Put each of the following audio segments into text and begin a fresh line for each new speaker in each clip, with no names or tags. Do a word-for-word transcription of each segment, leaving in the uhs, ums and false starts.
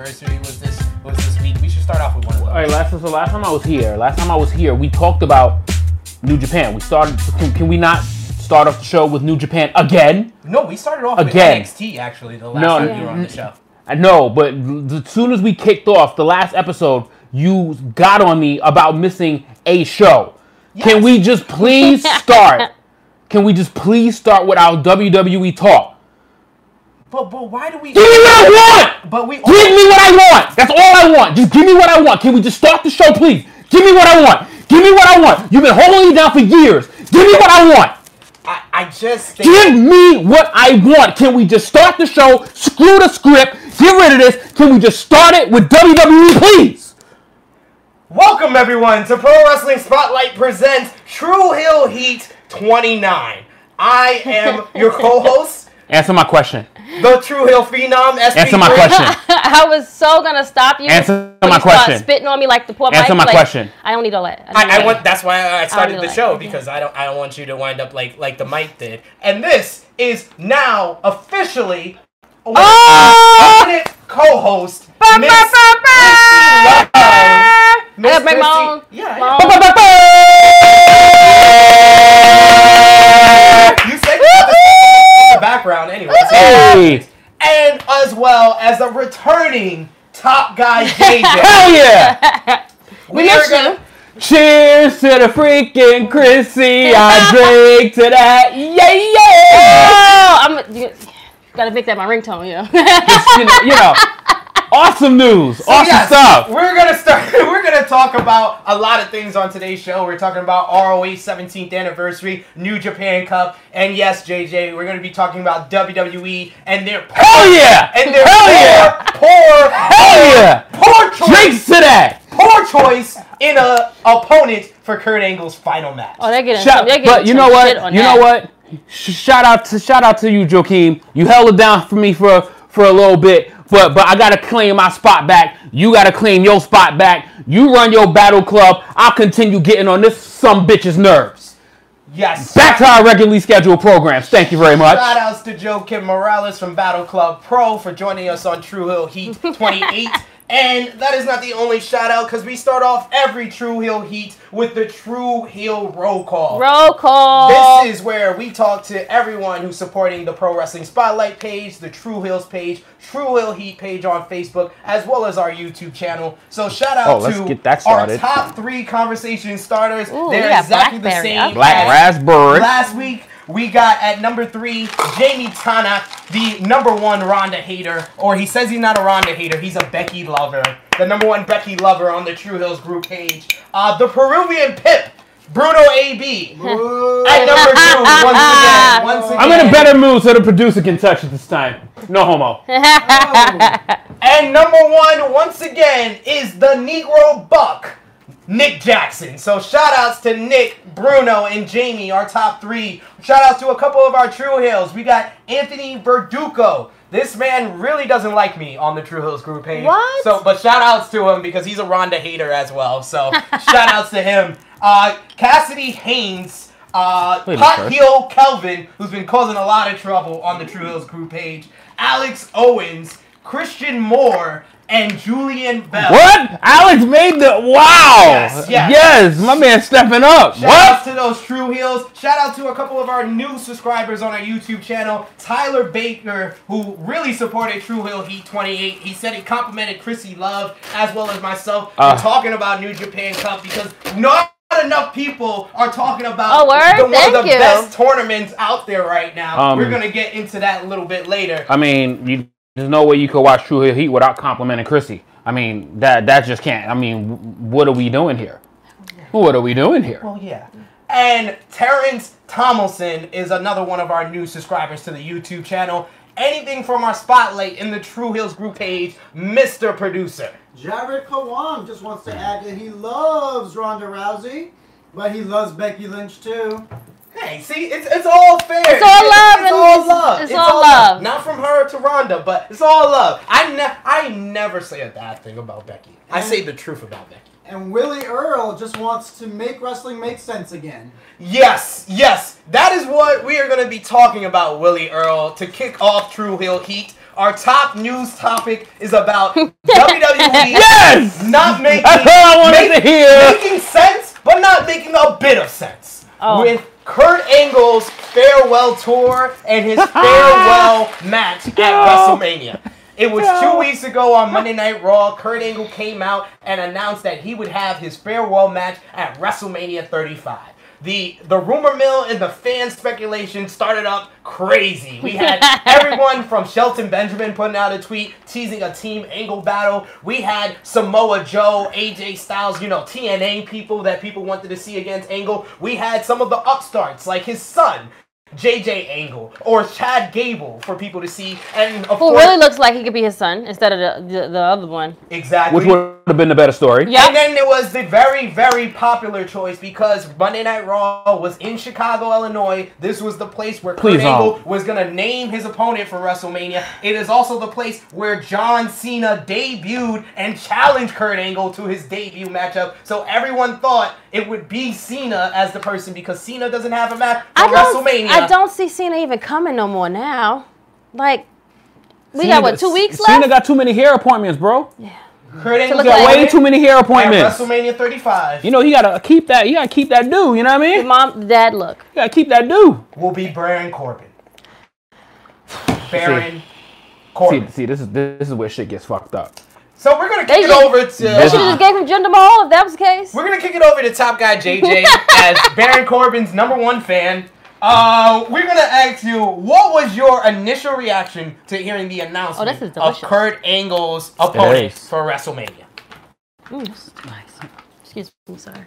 anniversary was this was this week. We should start off with one of those.
All right, last, so last time I was here, last time I was here, we talked about New Japan. We started, can, can we not start off the show with New Japan again?
No, we started off
again.
with N X T, actually, the last
no,
time
yeah.
you were on the show.
I know, but as soon as we kicked off the last episode, you got on me about missing a show. Yes. Can we just please start? Can we just please start with our W W E talk?
But but why do we...
Give me what I want!
But we...
Give me what I want! That's all I want. Just give me what I want. Can we just start the show, please? Give me what I want. Give me what I want. You've been holding me down for years. Give me what I want.
I, I just... Think...
Give me what I want. Can we just start the show? Screw the script. Get rid of this. Can we just start it with W W E, please?
Welcome, everyone, to Pro Wrestling Spotlight presents True Heel Heat twenty-nine. I am your co-host.
Answer my question.
The True Heel Phenom, S P three.
Answer my question.
I was so gonna stop you.
Answer
you
my question.
Spitting on me like the poor
Answer
Mike,
my
like,
question.
I don't need all that.
I, I, I want. That's why I started
I
the
like
show
it.
because I don't. I don't want you to wind up like like the Mike did. And this is now officially a
oh!
co-host.
Bah,
Miss
bah, bah, bah.
Christy Love.
I gotta bring my own.
Yeah.
My
yeah.
own.
You said you had the in the background anyway.
Hey.
And as well as a returning top guy, J J.
Hell yeah!
We
we are
missed
gonna.
you.
Cheers to the freaking Chrissy. I drink to that. Yeah, yeah.
Oh, I'm. You, gotta make that my ringtone, yeah.
Just, you know, you know, awesome news.
So
awesome
yes,
stuff.
We're gonna start. We're gonna talk about a lot of things on today's show. We're talking about R O H seventeenth anniversary, New Japan Cup, and yes, J J, we're gonna be talking about W W E and their poor,
Hell yeah!
and their
Hell
poor,
yeah!
poor,
Hell yeah!
poor choice,
Drinks to that.
poor choice in a opponent for Kurt Angle's final match.
Oh, they're getting.
Shout,
they're getting
but you
some
know what?
shit on
You
that.
know what? Sh- shout out to shout out to you, Joakim. You held it down for me for for a little bit, but but I gotta claim my spot back. You gotta claim your spot back. You run your battle club. I'll continue getting on this some bitch's nerves.
Yes.
Back to our regularly scheduled programs. Thank you very much.
Shout outs to Joe Kim Morales from Battle Club Pro for joining us on True Heel Heat twenty-eight. And that is not the only shout out because we start off every True Heel Heat with the True Heel Roll Call.
Roll call.
This is where we talk to everyone who's supporting the Pro Wrestling Spotlight page, the True Heels page, True Heel Heat page on Facebook, as well as our YouTube channel. So shout out
Oh, let's
to
get that
our
started.
top three conversation starters.
Ooh,
They're
we got
exactly the
Blackberry.
same.
Black
as
raspberry.
Last week, we got at number three, Jamie Tanak, the number one Ronda hater. Or he says he's not a Ronda hater, he's a Becky lover. The number one Becky lover on the True Heels group page. Uh, the Peruvian Pip, Bruno A B. At number two, once again. Once again.
I'm in a better mood so the producer can touch it this time. No homo.
And number one, once again, is the Negro Buck, Nick Jackson. So shout outs to Nick, Bruno, and Jamie, our top three. Shout outs to a couple of our True Heels. We got Anthony Verdugo. This man really doesn't like me on the True Heels group page.
What?
So, but shout outs to him because he's a Ronda hater as well. So shout outs to him. Uh, Cassidy Haynes, uh,
Wait a
Hot
minute,
Heel Kelvin, who's been causing a lot of trouble on the True Heels group page. Alex Owens, Christian Moore, and Julian Bell.
What? Alex made the wow.
Yes, yes.
Yes, my man stepping up.
Shout
What?
out to those True Heels. Shout out to a couple of our new subscribers on our YouTube channel. Tyler Baker, who really supported True Heel Heat twenty-eight. He said he complimented Chrissy Love as well as myself
Uh.
for talking about New Japan Cup because not enough people are talking about
Oh, word?
the, one
Thank
of the
you.
best tournaments out there right now.
Um,
We're going to get into that a little bit later.
I mean, you, there's no way you could watch True Heel Heat without complimenting Chrissy. I mean, that that just can't. I mean, w- what are we doing here? What are we doing here?
Well, yeah. And Terrence Tomlinson is another one of our new subscribers to the YouTube channel. Anything from our spotlight in the True Heels group page, Mister Producer.
Jared Kawang just wants to add that he loves Ronda Rousey, but he loves Becky Lynch too.
Hey, see, it's it's all fair.
It's all love
It's
and
all
it's-
love.
it's all love.
Not from her to Ronda, but it's all love. I ne- I never say a bad thing about Becky. I say the truth about Becky.
And Willie Earl just wants to make wrestling make sense again.
Yes, yes. That is what we are going to be talking about, Willie Earl, to kick off True Heel Heat. our top news topic is about W W E
Yes!
not making,
That's all I wanted to hear.
making sense, but not making a bit of sense.
Oh.
With Kurt Angle's farewell tour and his farewell match at WrestleMania. It was two weeks ago on Monday Night Raw. Kurt Angle came out and announced that he would have his farewell match at WrestleMania thirty-five. The the rumor mill and the fan speculation started up crazy. We had everyone from Shelton Benjamin putting out a tweet teasing a Team Angle battle. We had Samoa Joe, A J Styles, you know, T N A people that people wanted to see against Angle. We had some of the upstarts like his son, J J Angle, or Chad Gable for people to see. And of
Who
course,
really looks like he could be his son instead of the, the, the other one.
exactly.
Which would have been the better story.
Yeah.
And then there was the very, very popular choice because Monday Night Raw was in Chicago, Illinois. This was the place where
Please
Kurt Angle
don't.
was going to name his opponent for WrestleMania. It is also the place where John Cena debuted and challenged Kurt Angle to his debut matchup. So everyone thought it would be Cena as the person because Cena doesn't have a match for
I don't,
WrestleMania.
I don't see Cena even coming no more now. Like, we
Cena
got, what, two weeks
Cena
left?
got too many hair appointments, bro.
Yeah.
Kurt Angle
look
Got
like-
way too many hair
at
appointments.
WrestleMania thirty-five
You know, he gotta keep that. You gotta keep that due. You know what I
The
mean?
mom, the dad, look.
You gotta keep that due.
will be Baron Corbin. Baron Corbin.
See, see, this is this is where shit gets fucked up.
So we're gonna
They
kick it
just-
over to.
They should have just gave him Jinder Mahal if that was the case.
We're gonna kick it over to Top Guy J J as Baron Corbin's number one fan. Uh, we're gonna ask you, what was your initial reaction to hearing the announcement
Oh, this is
of
delicious.
Kurt Angle's opponent
is.
for WrestleMania?
Mm, this is nice. Excuse me, sorry.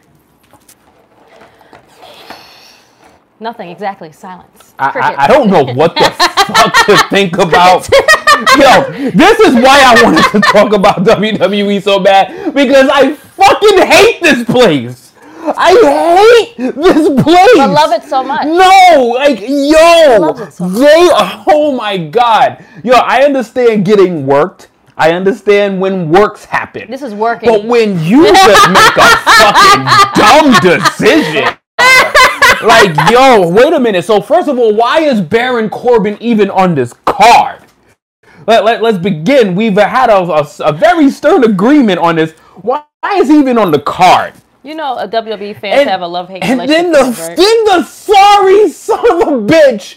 Nothing, exactly. Silence.
I,
Crickets.
I, I don't know what the fuck to think about. Yo, this is why I wanted to talk about W W E so bad, because I fucking hate this place. I hate this place.
I love it so much.
No, like, yo,
love it so much.
they, oh my God. Yo, I understand getting worked. I understand when works happen.
This is working.
But when you just make a fucking dumb decision. Like, yo, wait a minute. So, first of all, why is Baron Corbin even on this card? Let, let, let's begin. We've had a, a, a very stern agreement on this. Why, why is he even on the card?
You know, a W W E fans have a love-hate
and
relationship.
then the,
with him, right?
then the sorry son of a bitch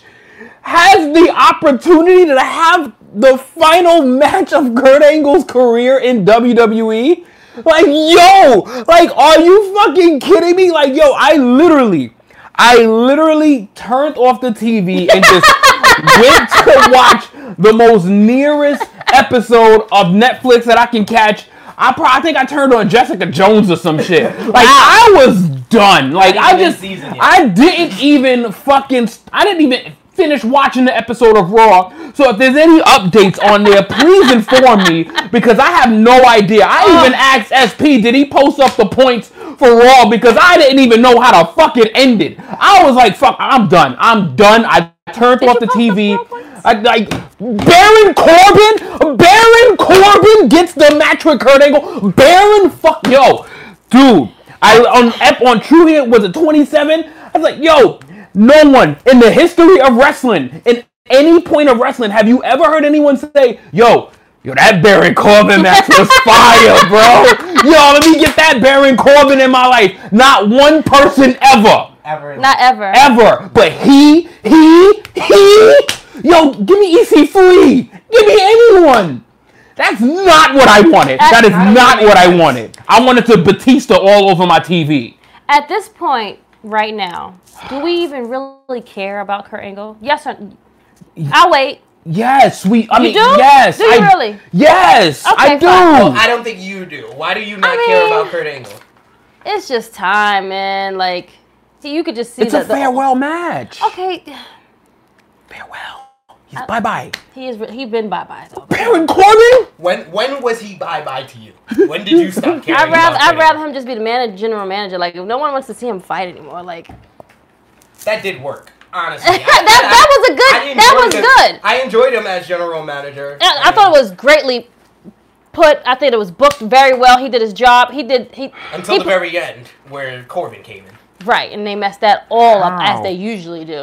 has the opportunity to have the final match of Kurt Angle's career in W W E. Like, yo, like, are you fucking kidding me? Like, yo, I literally, I literally turned off the T V and just went to watch the most nearest episode of Netflix that I can catch. I probably I think I turned on Jessica Jones or some shit. Like, I was done. Like, I
Not even
just,
season yet.
I didn't even fucking, I didn't even finish watching the episode of Raw. So if there's any updates on there, please inform me, because I have no idea. I even asked S P, did he post up the points for Raw, because I didn't even know how to fucking end it. I was like, fuck, I'm done. I'm done. I turned
Did
off
you
the
post
T
the
V.
Raw points?
I, like, Baron Corbin? Baron Corbin gets the match with Kurt Angle? Baron fuck, yo, dude, I on ep on True Hit, was it twenty-seven? I was like, yo, no one in the history of wrestling, in any point of wrestling, have you ever heard anyone say, yo, yo, that Baron Corbin match was fire, bro. Yo, let me get that Baron Corbin in my life. Not one person ever.
Ever.
Not ever.
Ever. But he, he, he, yo, give me E C three. Give me anyone. That's not what I wanted.
That's
That is
not
not
what
what
I
I wanted. I wanted to Batista all over my T V.
At this point, right now, do we even really care about Kurt Angle? Yes or I'll wait.
Yes, we, I
You
mean,
do?
yes.
Do you
I,
really?
Yes,
Okay,
I do.
fine.
Well, I don't think you do. Why do you not
I
care
mean-
about Kurt Angle?
It's just time, man. Like, you could just see
It's
the,
a farewell match.
The, okay,
Farewell. He's bye-bye.
he is. He been bye bye though.
Baron Corbin?
When when was he bye bye to you? When did you stop caring?
I'd rather
about
I'd
Kurt
rather
Angle?
him just be the manager, general manager. Like, if no one wants to see him fight anymore, like
That did work, honestly.
that, that was a
I
good. That was
enjoyed him-
good.
I enjoyed him as general manager.
I, I thought it was greatly put. I think it was booked very well. He did his job. He did. He
until
he,
the very end, where Corbin came in.
right, and they messed that all up as
Wow.
they usually do.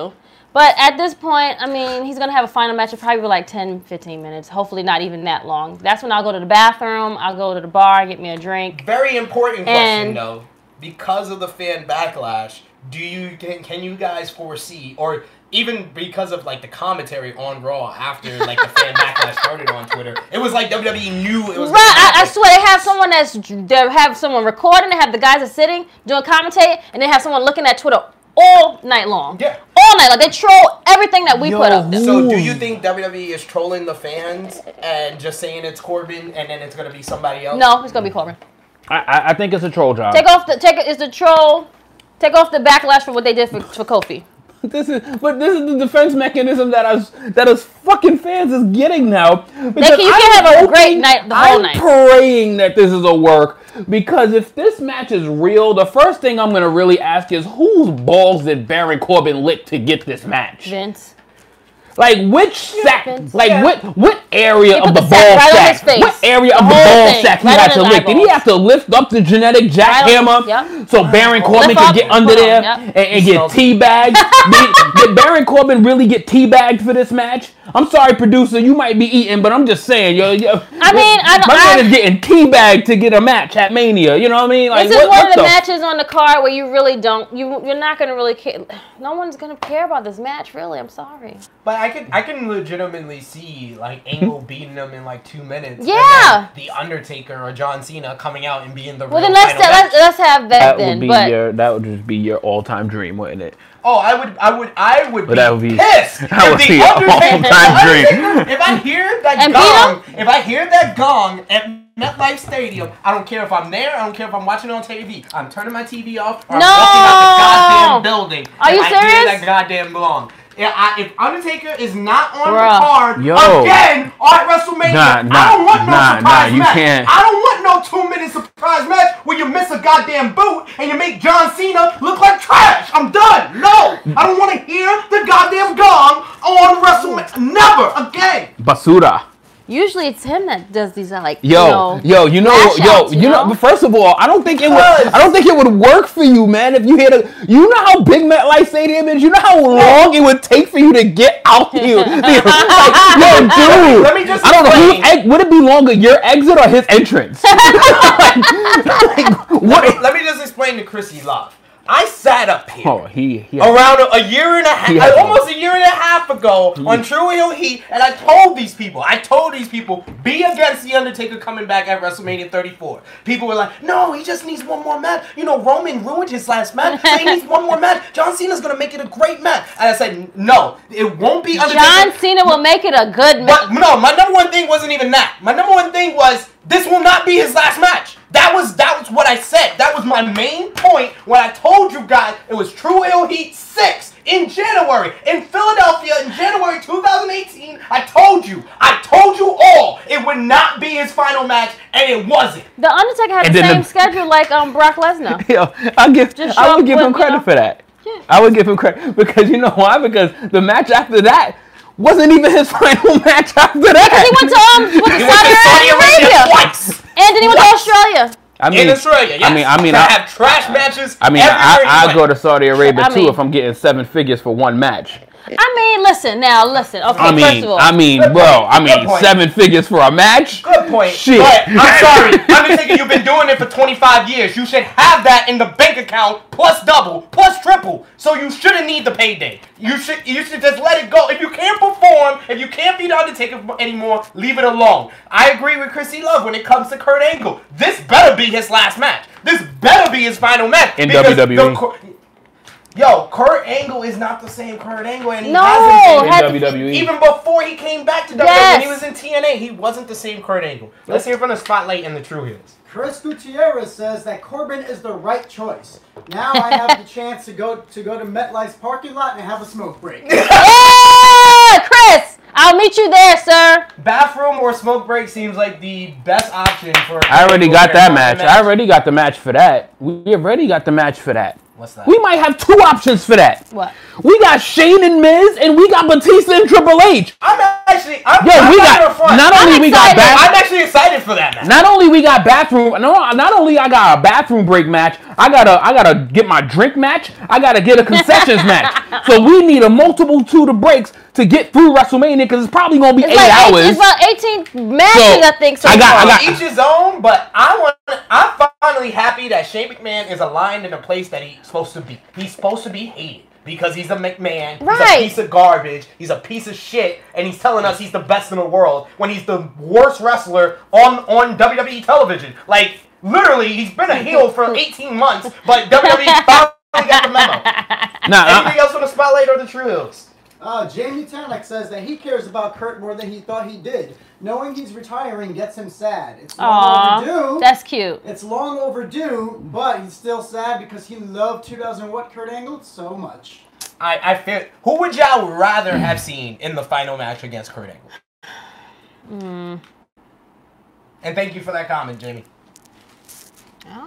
But at this point, I mean, he's going to have a final match of probably like ten, fifteen minutes. Hopefully not even that long. That's when I'll go to the bathroom. I'll go to the bar, get me a drink.
Very important question,
And-
though. Because of the fan backlash, do you can, can you guys foresee, or even because of like the commentary on Raw after like the fan backlash started on Twitter, it was like W W E knew it was
Right, I, I swear they have someone that's they have someone recording. They have the guys that's sitting doing commentate, and they have someone looking at Twitter all night long.
Yeah.
All night, like they troll everything that we
Yo,
put up there.
So do you think W W E is trolling the fans and just saying it's Corbin and then it's gonna be somebody else?
No, it's gonna be Corbin.
I, I, I think it's a troll job.
Take off the take it's the troll. Take off the backlash for what they did for, for Kofi.
This is, but this is the defense mechanism that us, that us fucking fans is getting now. Because
They can, you
I'm
can have a great
hoping-
night the whole
I'm
night.
praying that this is a work, because if this match is real, the first thing I'm gonna really ask is whose balls did Baron Corbin lick to get this match?
Vince.
Like which sack?
Vince.
Like
Yeah.
what? What area
He
of
put
the,
the
ball
sack right on
sack?
his face.
What area
The
of the
whole
ball
thing.
sack he
Right
had
on
to
his
lick? Did he
eyeballs.
have to lift up the genetic jackhammer
Yep.
so Baron Corbin
Lift
could
up,
get under
put on,
there
yep.
and, and
He
get
smells it.
teabagged? did, did Baron Corbin really get teabagged for this match? I'm sorry, producer, you might be eating, but I'm just saying, yo, yo.
I mean, I don't-
my man
I-
is getting teabagged to get a match at Mania. You know what I mean? Like,
This is
what,
one
what
of the
the
matches on the card where you really don't you you're not gonna really care. No one's gonna care about this match, really. I'm sorry.
But I can I can legitimately see like Angle beating him in like two minutes. and
Yeah.
then the Undertaker or John Cena coming out and being the
Well,
real
then let's
final match.
let's, let's have that,
That
then.
would be
But
your. That would just be your all-time dream, wouldn't it?
Oh, I would, I would, I would
But
be,
that would be-
pissed.
that
if
would
the
be an
Undertaker-
all-time dream.
Undertaker- If I hear that
And beat
gong, if I hear that gong at MetLife Stadium, I don't care if I'm there. I don't care if I'm watching it on T V. I'm turning my T V off. Or I'm
No!
walking out the goddamn building.
Are
if
you
I hear
serious?
that goddamn gong. Yeah, I, if Undertaker is not on
Bruh.
the card
Yo.
again at WrestleMania,
Nah, nah,
I don't want no
nah,
surprise
nah, you
match.
can't.
I don't want no two-minute surprise match where you miss a goddamn boot and you make John Cena look like trash. I'm done. No, I don't want to hear the goddamn gong on WrestleMania. Never again.
Basura.
usually it's him that does these like
Yo,
you know,
yo, you know,
lash
yo,
outs,
you know.
know?
But first of all, I don't think it would.
Cuz.
I don't think it would work for you, man. If you hit a, you know how big MetLife Stadium is. You know how long it would take for you to get out here. Like, yo, dude.
Let me just
I don't know. Whose
explain.
ex- would it be longer, your exit or his entrance? like, like,
Let
what?
me, let me just explain to Chrissy Love. I sat up here.
Oh, he, he
Around a, a year and a half,
He has
almost a year and a half ago on True Heel Heat, and I told these people, I told these people, be against The Undertaker coming back at WrestleMania thirty-four. People were like, no, he just needs one more match. You know, Roman ruined his last match. So he needs one more match. John Cena's going to make it a great match. And I said, no, it won't be Undertaker.
John Cena will make it a good
But
match.
no, my number one thing wasn't even that. My number one thing was this will not be his last match. That was that was what I said. That was my main point when I told you guys it was True Heel Heat six in January in Philadelphia in January two thousand eighteen. I told you, I told you all it would not be his final match, and it wasn't.
The Undertaker had
And
the
then
same
the-
schedule like um Brock Lesnar.
Yo, I'll give.
Just
I
show
would
up
give
with,
him
you
credit
know.
for that.
Yeah.
I would give him credit because you know why? Because the match after that wasn't even his final match after that.
He went to um with
He
the
went to
Saudi Arabia,
twice.
and then he went to
Twice.
Australia.
I mean,
In Australia, yes.
I mean, I mean,
to
I,
have trash matches.
I mean,
everywhere
I,
he
I'll
went.
go to Saudi Arabia
I
too
mean-
if I'm getting seven figures for one match.
I mean, listen now, listen. Okay,
I
first
mean,
of all,
I mean,
Good
bro,
point.
I
Good
mean,
point.
seven figures for a match.
Good point.
Shit.
But I'm sorry. Undertaker, you've been doing it for twenty-five years. You should have that in the bank account plus double, plus triple. So you shouldn't need the payday. You should you should just let it go. If you can't perform, if you can't beat Undertaker anymore, leave it alone. I agree with Chrissy Love when it comes to Kurt Angle. This better be his last match. This better be his final match.
In
because
W W E.
the Cur- Yo, Kurt Angle is not the same Kurt Angle, and he
No,
hasn't been
had-
W W E.
even before he came back to W W E.
Yes.
When he was in T N A, he wasn't the same Kurt Angle. Let's hear from the Spotlight and the True Heels.
Chris Gutierrez says that Corbin is the right choice. Now I have the chance to go to go to MetLife's parking lot and have a smoke break.
yeah, Chris, I'll meet you there, sir.
Bathroom or smoke break seems like the best option for.
I already
Angle
got
here
that
for the
match. I already got the match for that. We already got the match for that.
What's that?
We might have two options for that.
What?
We got Shane and Miz, and we got Batista and Triple H.
I'm actually, I'm,
Yo,
I'm
we
not
got
gonna front.
not only
I'm
we got
excited.
bath,
I'm actually excited for that match.
not only we got bathroom, no, not only I got a bathroom break match. I gotta, I gotta get my drink match. I gotta get a concessions match. So we need a multiple two to breaks to get through WrestleMania because it's probably gonna be
It's
eight
like
hours.
eight, it's about eighteen matches,
So,
I think. So
I got-
far.
I got-
Each his own, but I want. I'm finally happy that Shane McMahon is aligned in a place that he's supposed to be. He's supposed to be hated because he's a McMahon. He's
Right.
a piece of garbage. He's a piece of shit, and he's telling us he's the best in the world when he's the worst wrestler on on W W E television. Like literally, he's been a heel for eighteen months, but W W E finally got the memo.
Nah,
Anything else on the spotlight or the True Hills?
Uh, Jamie Tanek says that he cares about Kurt more than he thought he did. Knowing he's retiring gets him sad. It's long
Aw,
overdue.
that's cute.
It's long overdue, but he's still sad because he loved two thousand what Kurt Angle so much.
I, I feel. Who would y'all rather have seen in the final match against Kurt Angle?
Mm.
And thank you for that comment, Jamie.
Oh.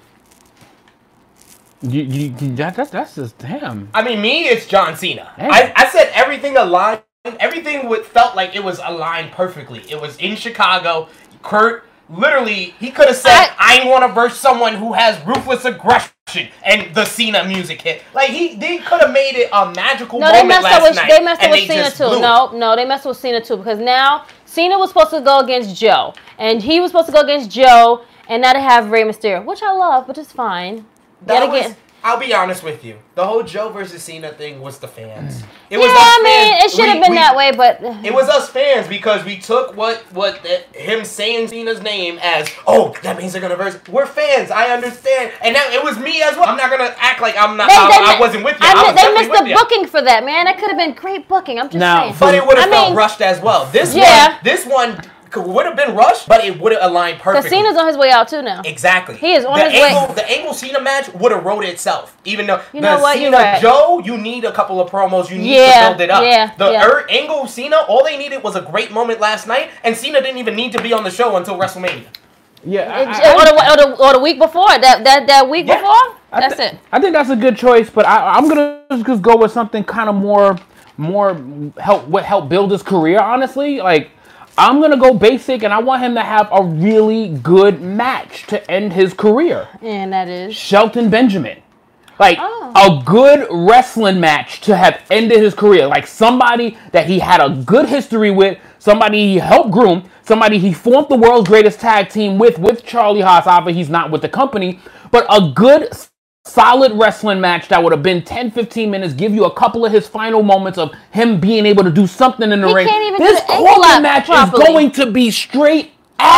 You, you, you, that, that, that's just damn.
I mean, me, it's John Cena.
Damn.
I, I said everything aligned. Everything would, felt like it was aligned perfectly. It was in Chicago. Kurt, literally, he could have said, I, I want to verse someone who has ruthless aggression, and the Cena music hit. Like, he, they could have made it a magical
No, they
moment
messed
last
up with
night.
they messed up
and
with
they
Cena
just
too.
blew it.
No, no, they messed with Cena too because now Cena was supposed to go against Joe, and he was supposed to go against Joe, and now they have Rey Mysterio, which I love, but it's fine.
That
Yet
was,
again.
I'll be honest with you. The whole Joe versus Cena thing was the fans. It
Yeah,
was us
I mean,
fans.
it should have
We-
been
we-
that way, but
It was us fans because we took what what the, him saying Cena's name as, oh, that means they're gonna verse. We're fans, I understand, and now it was me as well. I'm not gonna act like I'm not.
They,
I,
they
I wasn't with you.
I
I,
mi-
was
they
definitely
missed the
with you.
booking for that, man. That could have been great booking. I'm just
Now,
saying.
But it would have
I
felt
mean-
rushed as well. This
Yeah.
one, this one would have been rushed, but it would have aligned
Because
perfectly.
Cena's on his way out too now.
Exactly.
He is on
the
his way-
angle, The Angle Cena match would have wrote itself. Even though
You
the
know what,
Cena
you're right.
Joe, you need a couple of promos. You need
Yeah,
to build it up.
yeah,
the
yeah.
Er- Angle Cena, all they needed was a great moment last night, and Cena didn't even need to be on the show until WrestleMania.
Yeah,
It-
I, I,
or, the, or, the, or the week before, that that, that week
Yeah.
before,
I
that's
thi-
it.
I think that's a good choice, but I, I'm gonna just go with something kind of more, more help what help build his career. Honestly, like I'm gonna go basic, and I want him to have a really good match to end his career.
And that is.
Shelton Benjamin, like
Oh.
a good wrestling match to have ended his career, like somebody that he had a good history with, somebody he helped groom, somebody he formed the world's greatest tag team with, with Charlie Haas. Obviously, he's not with the company, but a good, solid wrestling match that would have been ten, fifteen minutes, give you a couple of his final moments of him being able to do something in the
He
ring.
can't even do
This
the ankle
Corbin
lock
match
properly.
is going to be straight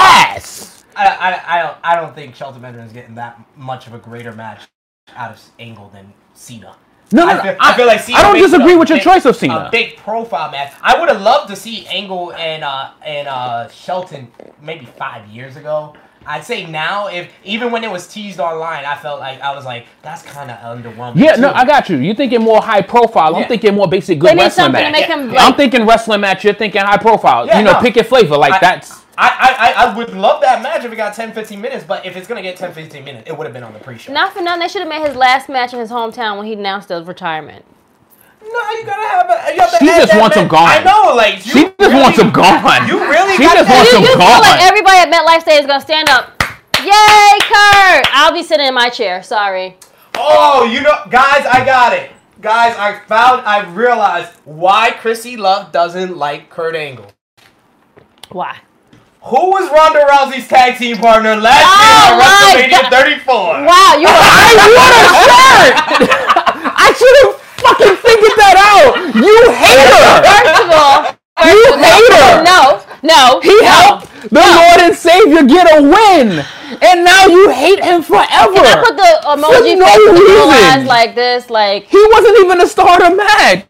ass.
I, I, I don't I don't think Shelton Benjamin is getting that much of a greater match out of Angle than Cena.
No, no,
I
no,
feel,
I-
I feel like Cena
I don't
makes it
disagree
a
with your
big-
choice of Cena.
A big profile match. I would have loved to see Angle and uh and uh Shelton maybe five years ago. I'd say now, if even when it was teased online, I felt like I was like, that's kind of underwhelming.
Yeah, no,
too.
I got you. You're thinking more high profile. I'm
Yeah.
thinking more basic good
They need
wrestling
something to
match.
make him.
Yeah.
I'm
Like,
thinking wrestling match. You're thinking high profile.
Yeah,
you know,
no.
pick your flavor. Like
I-
that's.
I, I, I I would love that match if it got ten, fifteen minutes, but if it's gonna get ten, fifteen minutes, it would have been on the pre-show.
not for nothing, they should have made his last match in his hometown when he announced his retirement.
No, you gotta have a. You have to
She
add
just
that
wants
match.
him gone.
I know, like you
She just
really,
wants him gone.
You really
She
got
just
that.
wants
You,
him
you feel
gone.
like everybody at MetLife Stadium is gonna stand up. Yay, Kurt! I'll be sitting in my chair. Sorry.
Oh, you know, guys, I got it. Guys, I found, I realized why Chrissy Love doesn't like Kurt Angle.
Why?
Who was Ronda Rousey's tag team partner last
Oh
year
my
at WrestleMania
God.
thirty-four?
Wow, you were.
I want a shirt. I should have fucking figured that out. You hater.
First of all,
You hater.
no, no.
He
no.
helped the Lord and Savior get a win, and now you hate him forever.
Can I put the emoji
no
face with the little
reason.
eyes like this? Like,
He wasn't even a starter match.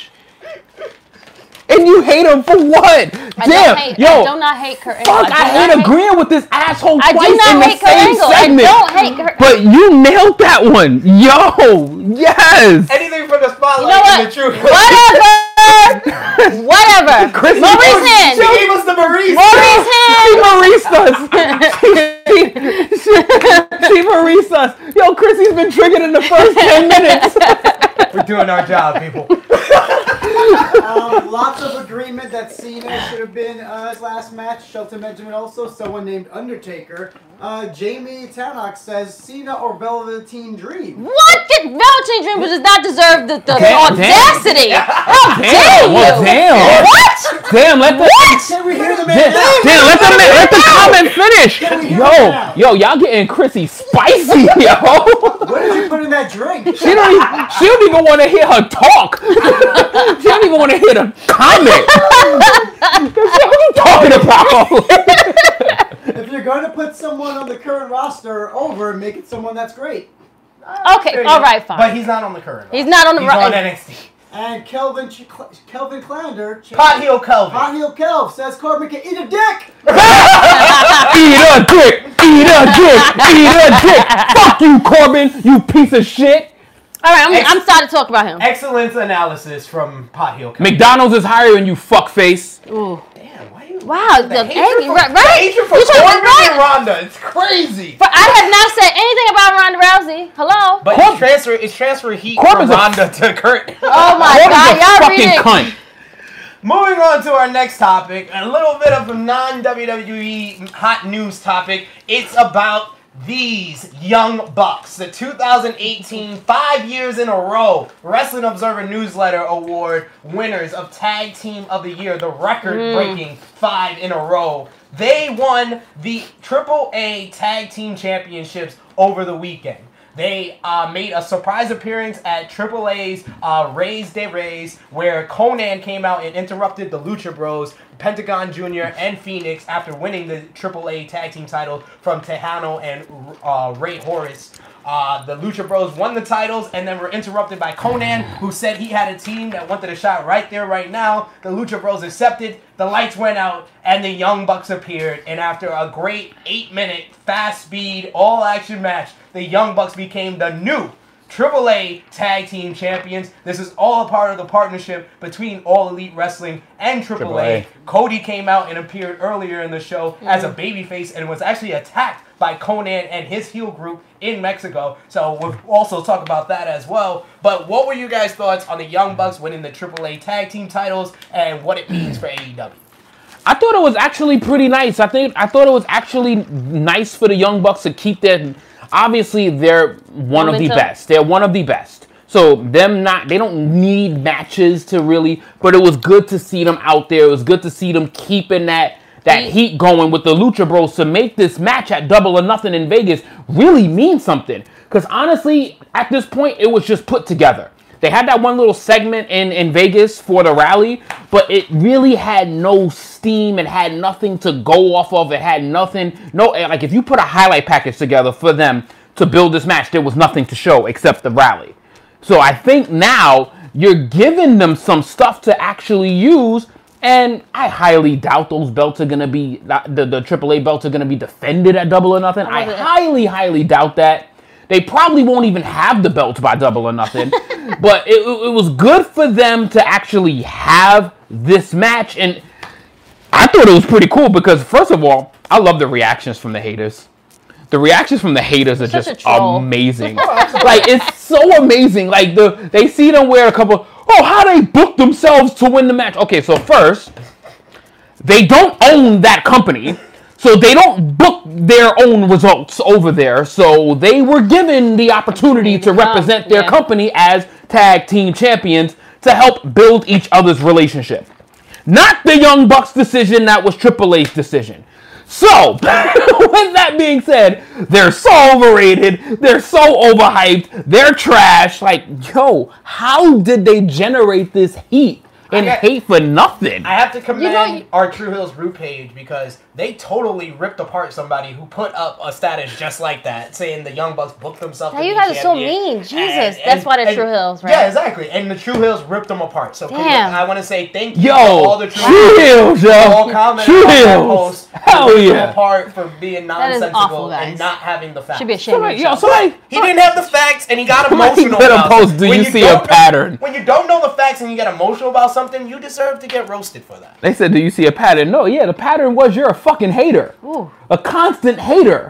And you hate him for what?
I
Damn,
don't hate,
yo,
I do not hate Kurt Angle.
fuck,
do
I,
not
hate agreeing with this asshole
I
twice
do not
in the
hate Kurt
same
Angle.
segment.
I don't hate Kurt
But you nailed that one. Yo, yes.
Anything from the
You
spotlight
know
and
what?
the truth.
Whatever. Whatever.
Chris-
Maurice
She
Hand.
gave us the Maurice.
Maurice
She
Hand.
Maurice us. She, she, Chief Recess. Yo, Chrissy's been triggered in the first ten minutes.
We're doing our job, people.
Um, lots of agreement that Cena should have been uh, his last match. Shelton Benjamin also. Someone named Undertaker. Uh, Jamie Tannock says Cena or Velveteen Dream.
What? Did Velveteen Dream does not deserve the, the
Damn,
audacity?
damn.
How dare
Damn,
you?
well, damn.
What?
Damn, let the
What?
Can we hear the man
damn,
now?
damn, let the let the comment finish.
Can we hear
Yo,
it now?
yo, y'all getting Chrissy spicy, yo.
What did you put in that drink?
She don't even, she don't even want to hear her talk. She don't even want to hear the comment. What are you talking about?
If you're going to put someone on the current roster over, make it someone that's great.
Okay, all right, fine.
But he's not on the current.
He's not on the
He's
right.
on N X T.
And Kelvin Ch- Kelvin Klander,
Pot heel Kelvin.
Hot Heel Kelv says Corbin can eat a dick.
Eat a dick. Eat a dick. Eat a dick. Fuck you, Corbin. You piece of shit.
All right, I'm,
Ex-
I'm starting to talk about him.
Excellent analysis from Pot heel Kelvin.
McDonald's is hiring you, fuckface.
Ooh.
Damn, why you?
Wow, the,
The
angry,
hatred for,
right?
the
right?
hatred for
You talking
Corbin
right?
and Ronda. It's crazy.
But I have not said anything about Ronda Rousey. Hello.
But
Corb-
it's transfer, it's transfer heat
Corbin's a-
from Ronda to Kurt.
Oh my
Corbin's
God,
a
y'all
fucking
reading.
cunt.
Moving on to our next topic, a little bit of a non-W W E hot news topic. It's about these Young Bucks, the two thousand eighteen, five years in a row, Wrestling Observer Newsletter Award winners of Tag Team of the Year, the record-breaking five in a row. They won the Triple A Tag Team Championships over the weekend. They uh, made a surprise appearance at Triple A's uh, Rays de Rays, where Conan came out and interrupted the Lucha Bros, Pentagon Junior, and Phoenix after winning the Triple A Tag Team title from Tejano and uh, Ray Horace. Uh, the Lucha Bros won the titles and then were interrupted by Conan, who said he had a team that wanted a shot right there, right now. The Lucha Bros accepted, the lights went out, and the Young Bucks appeared. And after a great eight-minute, fast-speed, all-action match, the Young Bucks became the new Triple A Tag Team Champions. This is all a part of the partnership between All Elite Wrestling and Triple A.
Triple A.
Cody came out and appeared earlier in the show mm-hmm. as a babyface and was actually attacked by Conan and his heel group in Mexico. So we'll also talk about that as well. But what were you guys' thoughts on the Young Bucks winning the Triple A Tag Team titles and what it means for A E W?
I thought it was actually pretty nice. I think I thought it was actually nice for the Young Bucks to keep their. Obviously, they're one of the
Momentum.
best. They're one of the best. So them not, they don't need matches to really. But it was good to see them out there. It was good to see them keeping that that
Heat.
heat going with the Lucha Bros to make this match at Double or Nothing in Vegas really mean something. Because honestly, at this point, it was just put together. They had that one little segment in, in Vegas for the rally, but it really had no steam. It had nothing to go off of. It had nothing. No, like if you put a highlight package together for them to build this match, there was nothing to show except the rally. So I think now you're giving them some stuff to actually use, and I highly doubt those belts are going to be, the, the Triple A belts are going to be defended at Double or Nothing. I highly, highly doubt that. They probably won't even have the belts by Double or Nothing. But it, it was good for them to actually have this match. And I thought it was pretty cool because, first of all, I love the reactions from the haters. The reactions from the haters are
Such
just
a troll.
amazing. Like, it's so amazing. Like, the they see them wear a couple, oh, how they booked themselves to win the match. Okay, so first, they don't own that company. So they don't book their own results over there. So they were given the opportunity to represent their
Yeah.
company as tag team champions to help build each other's relationship. Not the Young Bucks decision, that was Triple A's decision. So, with that being said, they're so overrated, they're so overhyped, they're trash. Like, yo, how did they generate this heat and
I got-
hate for nothing?
I have to commend
You know, you-
our True Hills Root page because they totally ripped apart somebody who put up a status just like that, saying the Young Bucks booked themselves.
Hey,
to
you
be
guys are so
champion.
mean. Jesus,
And-
that's why they're
and-
True Hills, right?
Yeah, exactly. And the True Hills ripped them apart. So
Damn.
I want to say thank you
Yo,
to all the True
True Hills, yo.
all commenting
True
on that
Hills.
post.
Hell
ripped them
yeah.
apart for being
That is
nonsensical
awful, guys.
and not having the facts.
Should be ashamed of
Somebody, yo,
yourself.
somebody,
He didn't have the facts, and he got
Somebody
emotional
put a
about
post,
it.
do
When
you see a
don't know-
pattern?
When you don't know the facts and you get emotional about something, you deserve to get roasted for that.
They said, do you see a pattern? No, yeah, the pattern was you're a fucking hater.
Ooh.
A constant hater.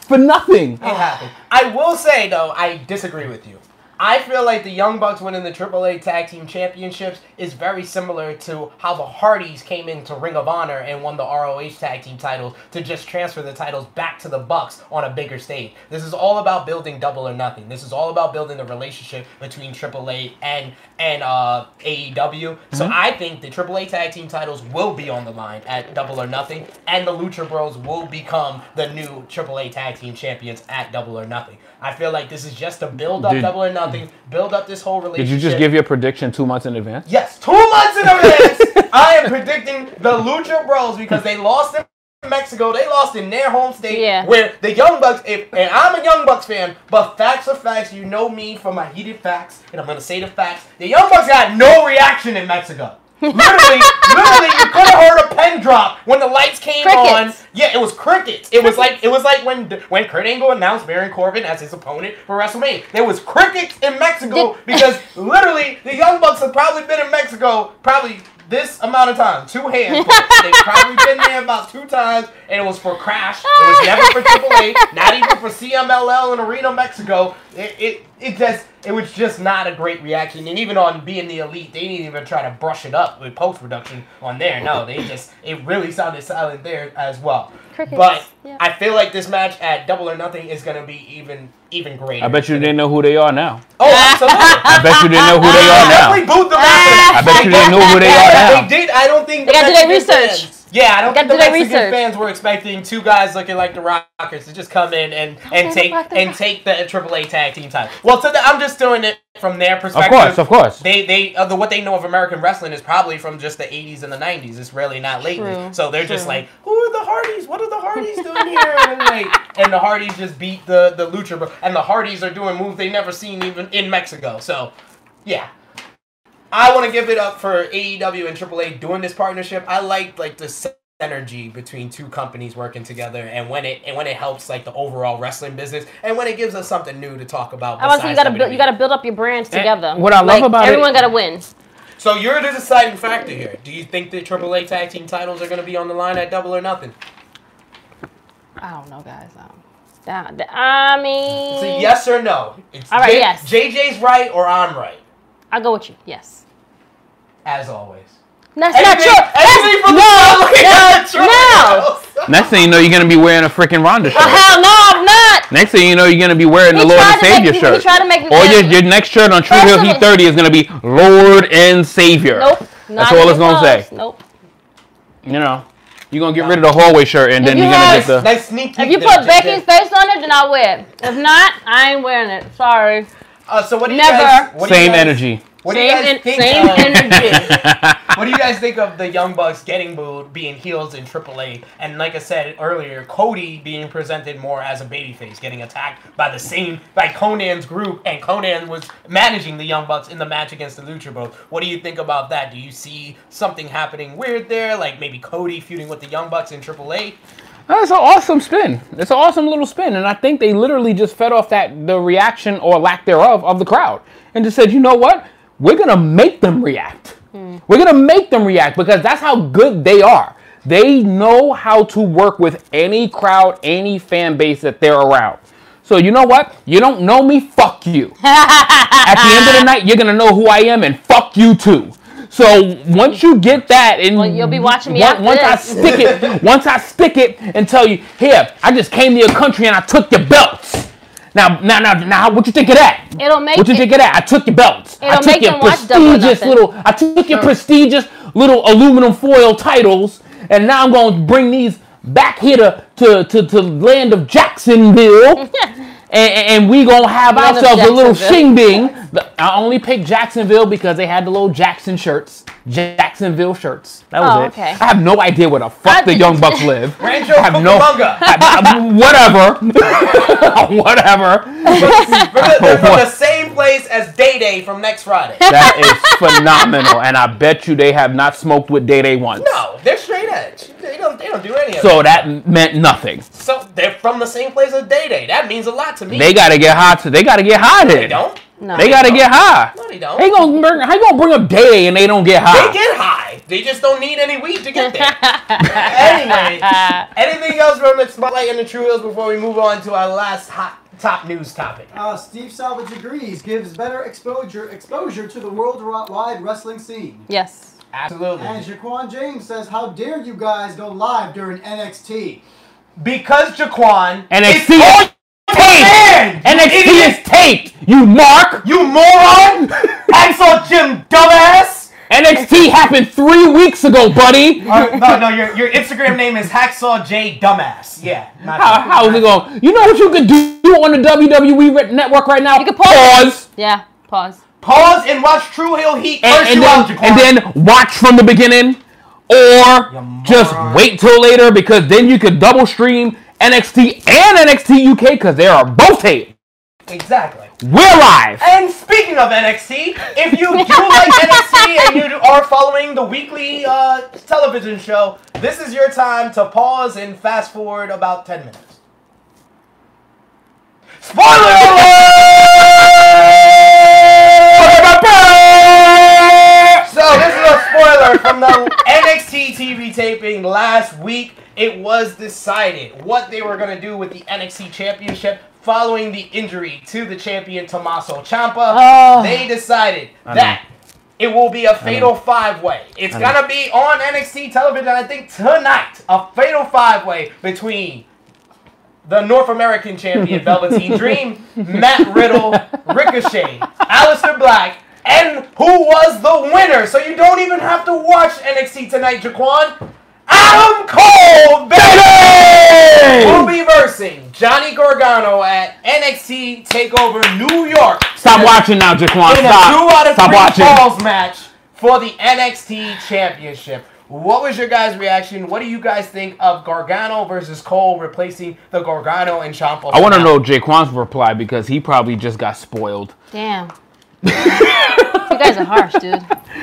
for nothing.
It happened. I will say, though, I disagree with you. I feel like the Young Bucks winning the triple A Tag Team Championships is very similar to how the Hardys came into Ring of Honor and won the R O H Tag Team titles to just transfer the titles back to the Bucks on a bigger stage. This is all about building Double or Nothing. This is all about building the relationship between triple A and and uh, A E W. Mm-hmm. So I think the triple A Tag Team titles will be on the line at Double or Nothing, and the Lucha Bros will become the new triple A Tag Team Champions at Double or Nothing. I feel like this is just to build up Did, Double or Nothing, build up this whole relationship.
Did you just give your prediction two months in advance?
Yes, two months in advance. I am predicting the Lucha Bros because they lost in Mexico. They lost in their home state.
Yeah.
Where the Young Bucks, if, and I'm a Young Bucks fan, but facts are facts. You know me for my heated facts, and I'm going to say the facts. The Young Bucks got no reaction in Mexico. literally, literally, you could have heard a pen drop when the lights came
crickets.
on. Yeah, it was crickets. It was like it was like when when Kurt Angle announced Baron Corbin as his opponent for WrestleMania. There was crickets in Mexico because literally the Young Bucks have probably been in Mexico probably this amount of time, two hands. They've probably been there about two times, and it was for Crash. It was never for triple A, not even for C M L L in Arena, Mexico. It it it just it was just not a great reaction. And even on Being the Elite, they didn't even try to brush it up with post production on there. No, they just it really sounded silent there as well.
Crickets.
But
yeah.
I feel like this match at Double or Nothing is gonna be even even greater.
I bet you didn't know who they are now.
Oh, absolutely.
I bet you didn't know who they are now.
Definitely boot them out.
I bet you didn't know who they are now.
They did. I don't think
they
the
got to do their
Mexican
research.
Fans, yeah, I don't think the
Mexican
Mexican fans were expecting two guys looking like the Rockers to just come in and, and take
like
and take the triple A Tag Team title. Well, so the, I'm just doing it from their perspective.
Of course, of course.
They they uh, the, what they know of American wrestling is probably from just the eighties and the nineties. It's really not lately.
True.
So they're
True.
just like, who are the Hardys? What are the Hardys doing here? And, like, and the Hardys just beat the the Lucha Bros. And the Hardys are doing moves they never seen even in Mexico. So, yeah. I want to give it up for A E W and triple A doing this partnership. I like like the synergy between two companies working together, and when it and when it helps like the overall wrestling business, and when it gives us something new to talk about.
I was you gotta build, you gotta build up your brands together.
And what I love
like,
about
everyone
it,
gotta win.
So you're the deciding factor here. Do you think the triple A Tag Team titles are going to be on the line at Double or Nothing?
I don't know, guys. Um, that, that, I mean,
It's a yes or no. It's
All right,
J-
yes.
J J's right or I'm right,
I'll go with you. Yes.
as always.
That's
Anything-
not true.
anything from the
no,
public
no,
is true.
no.
next thing you know, you're gonna be wearing a freaking Ronda shirt.
Oh, hell no, I'm not.
Next thing you know, you're gonna be wearing
He
the Lord
tried
and
to make
Savior
me-
shirt.
he tried to make me
or
wear-
your, your next shirt on True Hill
Personally-
Heat thirty is gonna be Lord and Savior.
Nope.
That's
not
all
even
it's gonna
close.
say.
Nope.
You know, you're gonna get rid of the hallway shirt, and
If
then
you
you're gonna
have-
get the.
Nice sneak peek
If you
there,
put
J J.
Becky's face on it, then I'll wear it. If not, I ain't wearing it. Sorry.
Uh, so what do you
Never.
guys? What do you
Same
guys-
energy.
What do you
Same
guys
en-
think?
same
of,
energy.
What do you guys think of the Young Bucks getting booed, being heels in triple A, and like I said earlier, Cody being presented more as a babyface, getting attacked by the same by Conan's group, and Conan was managing the Young Bucks in the match against the Lucha Bros. What do you think about that? Do you see something happening weird there, like maybe Cody feuding with the Young Bucks in triple A?
That's an awesome spin. It's an awesome little spin, and I think they literally just fed off that the reaction or lack thereof of the crowd, and just said, you know what, we're gonna make them react. Mm. We're gonna make them react because that's how good they are. They know how to work with any crowd, any fan base that they're around. So you know what? You don't know me, fuck you. At the end of the night, you're gonna know who I am, and fuck you too. So once you get that, and
Well, you'll be watching me
once,
after
once I
this.
stick it, once I stick it and tell you, here, I just came to your country and I took your belts. Now, now, now, now, what you think of that?
It'll make
What you
it-
think of that? I took your belts. I
It'll
took
make
your
them watch Double or
prestigious
Nothing.
little. I took your prestigious little aluminum foil titles, and now I'm going to bring these back here to to to, to land of Jacksonville. And, and we gonna have
Land of
ourselves a little
Jacksonville.
shing bing. I only picked Jacksonville because they had the little Jackson shirts, Jacksonville shirts. That was
Oh,
it.
okay.
I have no idea where the fuck
I
the
did-
Young Bucks live.
Rancho
I have no,
Cucamonga.
I- I- whatever, whatever.
They're, they're from the same place as Day Day from next Friday.
That is phenomenal, and I bet you they have not smoked with Day Day once.
No, they're straight edge. They don't. They don't do any of
So
that.
that meant nothing.
So they're from the same place as Day Day. That means a lot to me.
They gotta get high. To, they gotta get high.
They
Then
don't.
No.
they gotta
don't.
get high.
No, they don't.
They gonna bring, how you gonna bring up Day Day and they don't get high?
They get high. They just don't need any weed to get there. Anyway, anything else from the Spotlight and the True Heels before we move on to our last hot top news topic.
Uh, Steve Salvage agrees. Gives better exposure exposure to the worldwide wrestling scene.
Yes.
Absolutely.
And Jaquan James says, "How dare you guys go live during N X T?"
Because Jaquan,
N X T
it's
is
all taped.
N X T is taped. You mark.
You moron! Hacksaw Jim dumbass!
N X T happened three weeks ago, buddy.
Uh, no, no, your, your Instagram name is Hacksaw J Dumbass. Yeah. Not
How, how is it going? You know what you could do on the W W E network right now?
You can pause.
Pause.
Yeah, pause.
Pause and watch True Heel Heat
And,
first
and,
you out,
then,
Jaquan.
and then watch from the beginning, or just
moron.
wait till later, because then you could double stream N X T and N X T U K because they are both taped.
Exactly.
We're live.
And speaking of N X T, if you do like N X T and you are following the weekly uh, television show, this is your time to pause and fast forward about ten minutes. Spoiler alert! So this is a spoiler from the N X T T V taping last week. It was decided what they were going to do with the N X T Championship following the injury to the champion Tommaso Ciampa.
Oh.
They decided that it will be a fatal five-way. It's going to be on N X T television, I think, tonight. A fatal five-way between the North American champion Velveteen Dream, Matt Riddle, Ricochet, Aleister Black, and who was the winner. So you don't even have to watch N X T tonight, Jaquan. Adam Cole, baby! Will be versing Johnny Gargano at N X T TakeOver New York.
Stop watching now, Jaquan.
In a
Stop.
two out of
Stop
three
watching.
falls match for the N X T Championship. What was your guys' reaction? What do you guys think of Gargano versus Cole replacing the Gargano and Ciampa?
I want to know Jaquan's reply because he probably just got spoiled.
Damn. You guys are harsh, dude.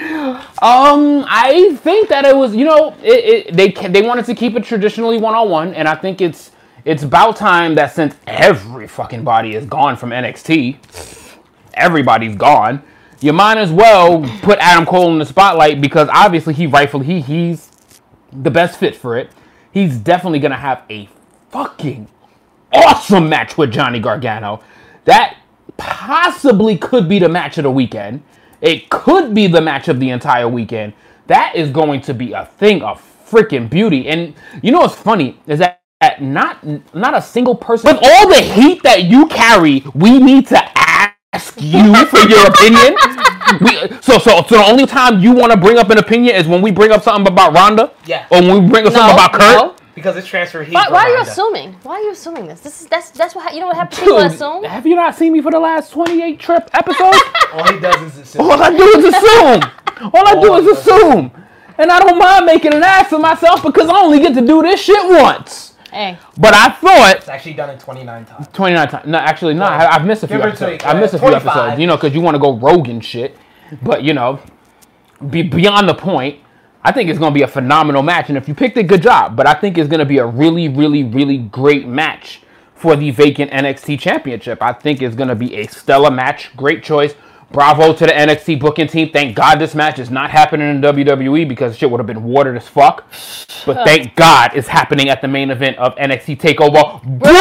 Um, I think that it was, you know, it, it, they they wanted to keep it traditionally one-on-one, and I think it's it's about time that since every fucking body is gone from N X T, everybody's gone, you might as well put Adam Cole in the spotlight because obviously he rightfully he he's the best fit for it. He's definitely gonna have a fucking awesome match with Johnny Gargano. That possibly could be the match of the weekend. It could be the match of the entire weekend. That is going to be a thing of freaking beauty. And you know what's funny is that not not a single person, with all the heat that you carry, we need to ask you for your opinion. We, so, so, so the only time you want to bring up an opinion is when we bring up something about Ronda?
Yeah.
Or when we bring up
No,
something about Kurt?
no.
Because it's transfer heat.
Why,
for
why are you
Ronda.
assuming? Why are you assuming this? This is that's that's what you know what happens. People
Dude,
assume.
have you not seen me for the last twenty-eight trip episodes?
All he does is assume.
All I do is assume. All I do
All
is
he does.
assume. And I don't mind making an ass of myself because I only get to do this shit once.
Hey,
But I thought
It's actually done it twenty-nine times.
twenty-nine times. No, actually, no. I, I've missed a few
Give or
episodes.
take,
I missed a
uh,
few
twenty-five.
episodes. You know, because you want to go rogue and shit. But you know, be beyond the point. I think it's going to be a phenomenal match, and if you picked it, good job. But I think it's going to be a really, really, really great match for the vacant N X T Championship. I think it's going to be a stellar match. Great choice. Bravo to the N X T booking team. Thank God this match is not happening in W W E because shit would have been watered as fuck. But thank God it's happening at the main event of N X T TakeOver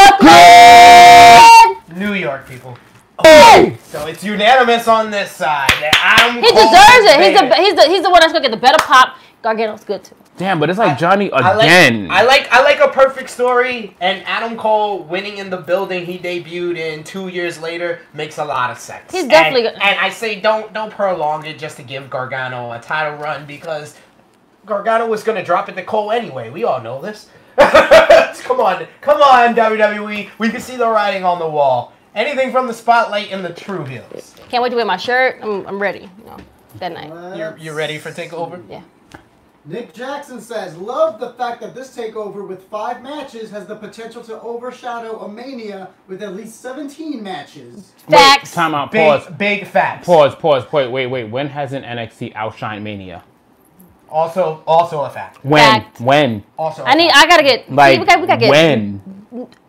Brooklyn!
New York, people.
Oh!
So it's unanimous on this side. Adam
he
Cole,
deserves it. He's the
baby.
he's the he's the one that's gonna get the better pop. Gargano's good too.
Damn, but it's like Johnny
I like,
again.
I like I like a perfect story, and Adam Cole winning in the building he debuted in two years later makes a lot of sense.
He's definitely
and,
go-
and I say don't don't prolong it just to give Gargano a title run because Gargano was gonna drop it to Cole anyway. We all know this. Come on, come on, W W E. We can see the writing on the wall. Anything from the spotlight and the True Heels.
Can't wait to wear my shirt. I'm I'm ready. You know, that night.
You're you ready for takeover?
Yeah.
Nick Jackson says, "Love the fact that this takeover with five matches has the potential to overshadow a Mania with at least seventeen matches."
Facts.
Time out.
Big
Pause.
big facts.
Pause. Pause. Wait. Wait. Wait. When hasn't N X T outshined Mania?
Also also a fact.
When?
Fact.
When?
Also. a
I need.
fact.
I gotta get.
Like
see, we got. We gotta get.
when?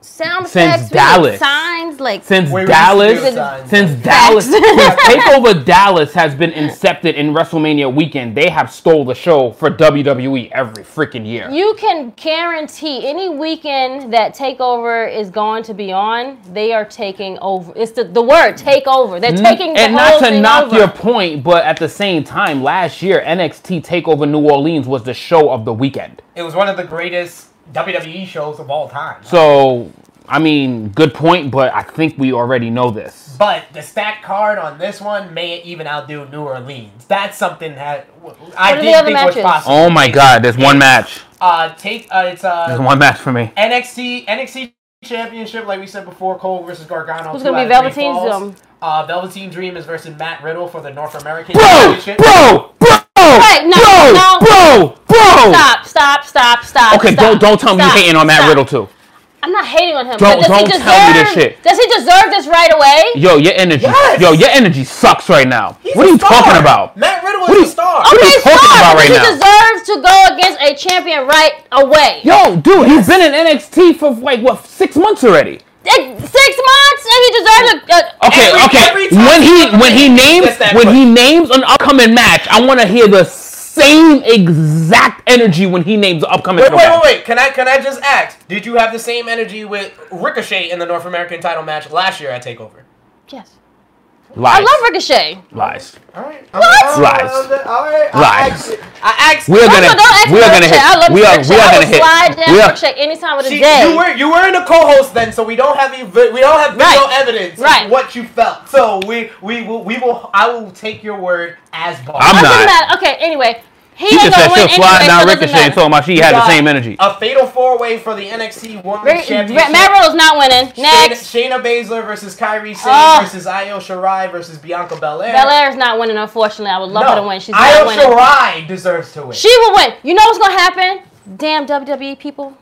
sound
Since
effects,
Dallas.
signs, like
Since
Where we
Dallas,
used to do signs.
since Dallas, since Takeover Dallas has been incepted in WrestleMania weekend, they have stole the show for W W E every freaking year.
you can guarantee any weekend that Takeover is going to be on, they are taking over. It's the, the word take over. They're taking the
and
whole
not to
thing
knock
over.
your point, but at the same time, last year N X T Takeover New Orleans was the show of the weekend.
It was one of the greatest W W E shows of all time.
So, I mean, good point, but I think we already know this.
But the stack card on this one may even outdo New Orleans. That's something that I
What are the
didn't
other
think
matches?
was possible.
Oh my God, there's one match.
Uh, take uh, it's
There's
uh
one match for me.
N X T N X T Championship, like we said before, Cole versus Gargano.
Who's
two
gonna be
out of three
Velveteen's,
falls.
um,
Uh, Velveteen Dream is versus Matt Riddle for the North American
Bro,
Championship.
bro, bro,
Wait, no,
bro,
no.
bro, bro.
Stop, stop, stop, stop.
Okay,
stop,
don't don't tell me
stop,
you're hating on Matt
stop.
Riddle too.
I'm not hating on him.
Don't-
but does
don't
he
tell me this
deserve-
shit.
Does he deserve this right away?
Yo, your energy,
Yes.
yo, your energy sucks right now.
He's
What are
a
you
star.
talking about?
Matt Riddle
What are
is
you-
a star.
what are
Okay,
you talking
fine,
about
but
right
he
now?
deserves to go against a champion right away.
Yo, dude, he's been in N X T for like what six months already.
Like, Six months and he deserves a. a
Okay,
Every-
okay.
every time
when he
he
when he names
gets that
when
push.
he names an upcoming match, I want to hear the same exact energy when he names the upcoming
Wait, wait,
match.
wait, wait. Can I can I just ask? Did you have the same energy with Ricochet in the North American title match last year at Takeover?
Yes.
Lies.
I love Ricochet.
Lies.
All right.
What?
Lies.
All right.
Lies.
I asked. I asked.
We're
Also,
gonna
don't ask
we
me
are gonna
Ricochet. I love
hit. We are
Ricochet.
we are
I
gonna
will
hit.
slide down
We are
Ricochet any time of the
See,
day.
you were you were in the co-host then, so we don't have any, vi- we don't have video
Right.
evidence
Right.
of what you felt. So we we will we will I will take your word as bar.
I'm
Doesn't
not.
matter. Okay, anyway. He
She
ain't
just
gonna
said
win
she'll slide
anyway,
down
so it doesn't
Ricochet and
matter.
talking about she
We
had the
got
same energy.
A fatal four-way for the N X T Women's
Rick-
Championship.
Matt Riddle's not winning. Next.
Shayna, Shayna Baszler versus Kairi Sane
Oh.
versus Io Shirai versus Bianca Belair.
Belair's not winning, unfortunately. I would love her to win. She's
Io
not winning.
Shirai deserves to win.
She will win. You know what's gonna happen? Damn W W E people.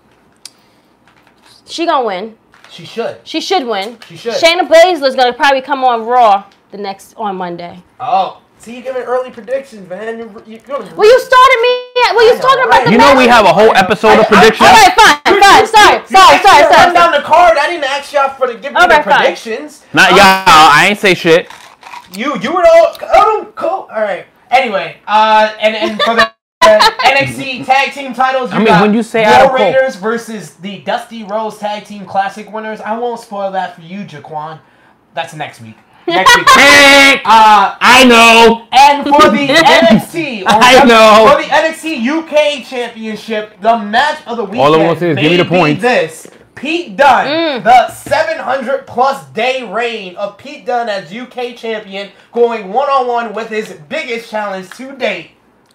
She gonna win.
She should.
She should win.
She should.
Shayna Baszler's gonna probably come on Raw the next on Monday.
Oh, see, you giving early predictions, man. You're, you're gonna.
Well, you started me. Well, you
I know,
talking about
right?
the
You know we
match.
have a whole episode of
I- I-
predictions.
All right, fine,
You-
fine.
you-
Sorry,
you
sorry,
asked
sorry,
me to
sorry.
run down the card. I didn't ask y'all for to give me
Okay,
the
fine.
predictions.
Not
Uh,
y'all. I ain't say shit.
You you were all oh cool. All right. Anyway, uh, and and for the uh, N X T Tag Team titles, you
I mean,
got
when you say
War
Adam Cole-
Raiders versus the Dusty Rose Tag Team Classic winners. I won't spoil that for you, Jaquan. That's next week. Next week. uh,
I know.
and for the N X T, or
I know.
for the N X T U K Championship, the match of the weekend.
All I want to say is give me the
may be
points.
This. Pete Dunne,
Mm.
the seven hundred plus day reign of Pete Dunne as U K champion, going one on one with his biggest challenge to date.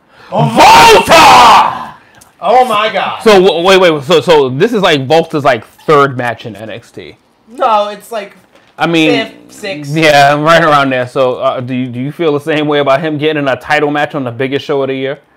Volta!
Oh my God!
So w- wait, wait. So so this is like Volta's like third match in N X T.
no, it's like
I mean,
fifth, sixth.
yeah, I'm right around there. So uh, do you do you feel the same way about him getting a title match on the biggest show of the year?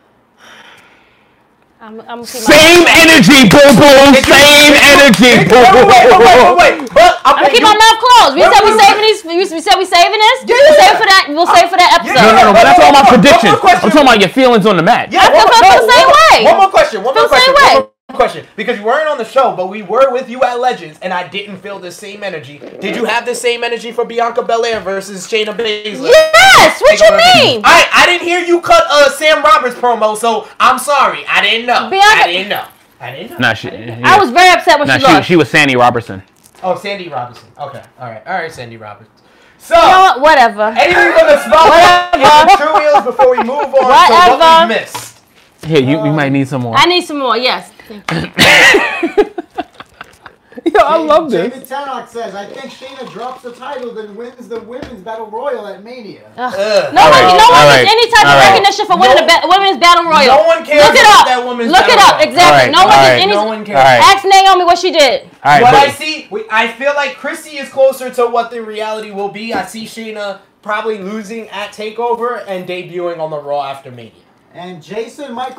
I'm, I'm gonna keep my
Same energy, boo boo. Same energy,
Wait,
boo
wait, wait, wait, wait,
boo.
wait, wait. But
I'm gonna
okay,
keep
you-
my mouth closed. We
Wait,
said we
wait,
saving these. We we said we saving this.
Yeah,
We'll
yeah.
save for that. We'll save for that episode.
Yeah.
No, no, no. But that's all my
One more
predictions.
question.
I'm talking about your feelings on the match.
Yeah,
I feel-
one,
I feel
no,
the same
one,
way.
One more question. One
Feel
more
the same
question.
way.
One more question. Because you weren't on the show, but we were with you at Legends, and I didn't feel the same energy. Did you have the same energy for Bianca Belair versus Shayna Baszler?
Yes. What you mean?
I I didn't hear you cut a Sam Roberts promo, so I'm sorry. I didn't know.
Bianca-
I didn't know. I didn't know.
Nah, she.
I was very upset when
Nah,
she
she,
lost.
she was Sandy Robertson.
Oh, Sandy Robinson. Okay. All right. All right, Sandy Roberts. So,
You know what? Whatever.
anything from the spotlight
Whatever.
and the true wheels before we move on to
Whatever.
what we missed.
Here, you, you might need some more.
I need some more. Yes. Thank you.
Yo, I love this.
David Tannock says, I think Shayna drops the title, then wins the Women's Battle Royal at Mania.
Ugh.
Ugh.
No
All
one,
right,
no one
all
gets
right,
any type
all
of
right.
recognition for winning
No-
the ba- women's battle royal.
No one cares
Look it
about
up.
that women's
Look it
battle
up.
royal.
Exactly.
All right,
no one
all
gets
right.
any.
No one cares.
All right.
Ask Naomi what she did.
All right,
what
but-
I see, we- I feel like Christy is closer to what the reality will be. I see Shayna probably losing at TakeOver and debuting on the Raw after Mania.
And Jason Michael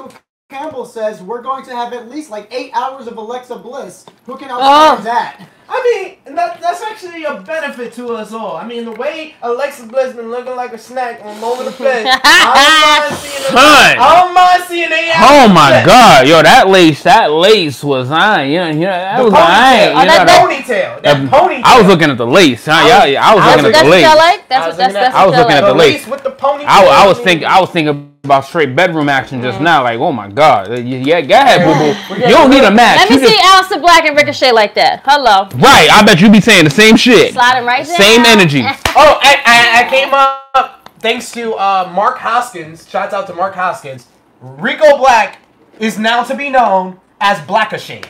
Campbell says we're going to have at least like eight hours of Alexa Bliss. Who can outstand
Oh.
that?
I mean, that, that's actually a benefit to us all. I mean, the way Alexa Bliss been looking like a snack all over the place. I don't mind seeing
Son.
I don't mind seeing eight
Oh
hours
my
of Bliss.
God, yo, that lace, that lace was on. You know, you know, that
The
was
ponytail.
on.
Oh,
You
that,
know, that-
ponytail. That
that-
ponytail.
I was looking at the lace, huh?
I
Yeah,
was-
yeah, I was
I
looking
was-
at
That's
the
what
lace.
y'all like? That's
I
what
was
that's
looking
that's
at-
I was
what y'all
looking at
like.
the
the
lace.
lace with the ponytail.
I, I was thinking, I was thinking about straight bedroom action just now. Like, oh my God, yeah, go ahead, boo boo. You don't need a match.
Let me
You
see
just-
Aleister Black and Ricochet like that. Hello.
Right, I bet you be saying the same shit.
Slide him right there.
Same energy.
Oh, I, I, I came up thanks to uh, Mark Hoskins. Shouts out to Mark Hoskins. Rico Black is now to be known as Blackashade.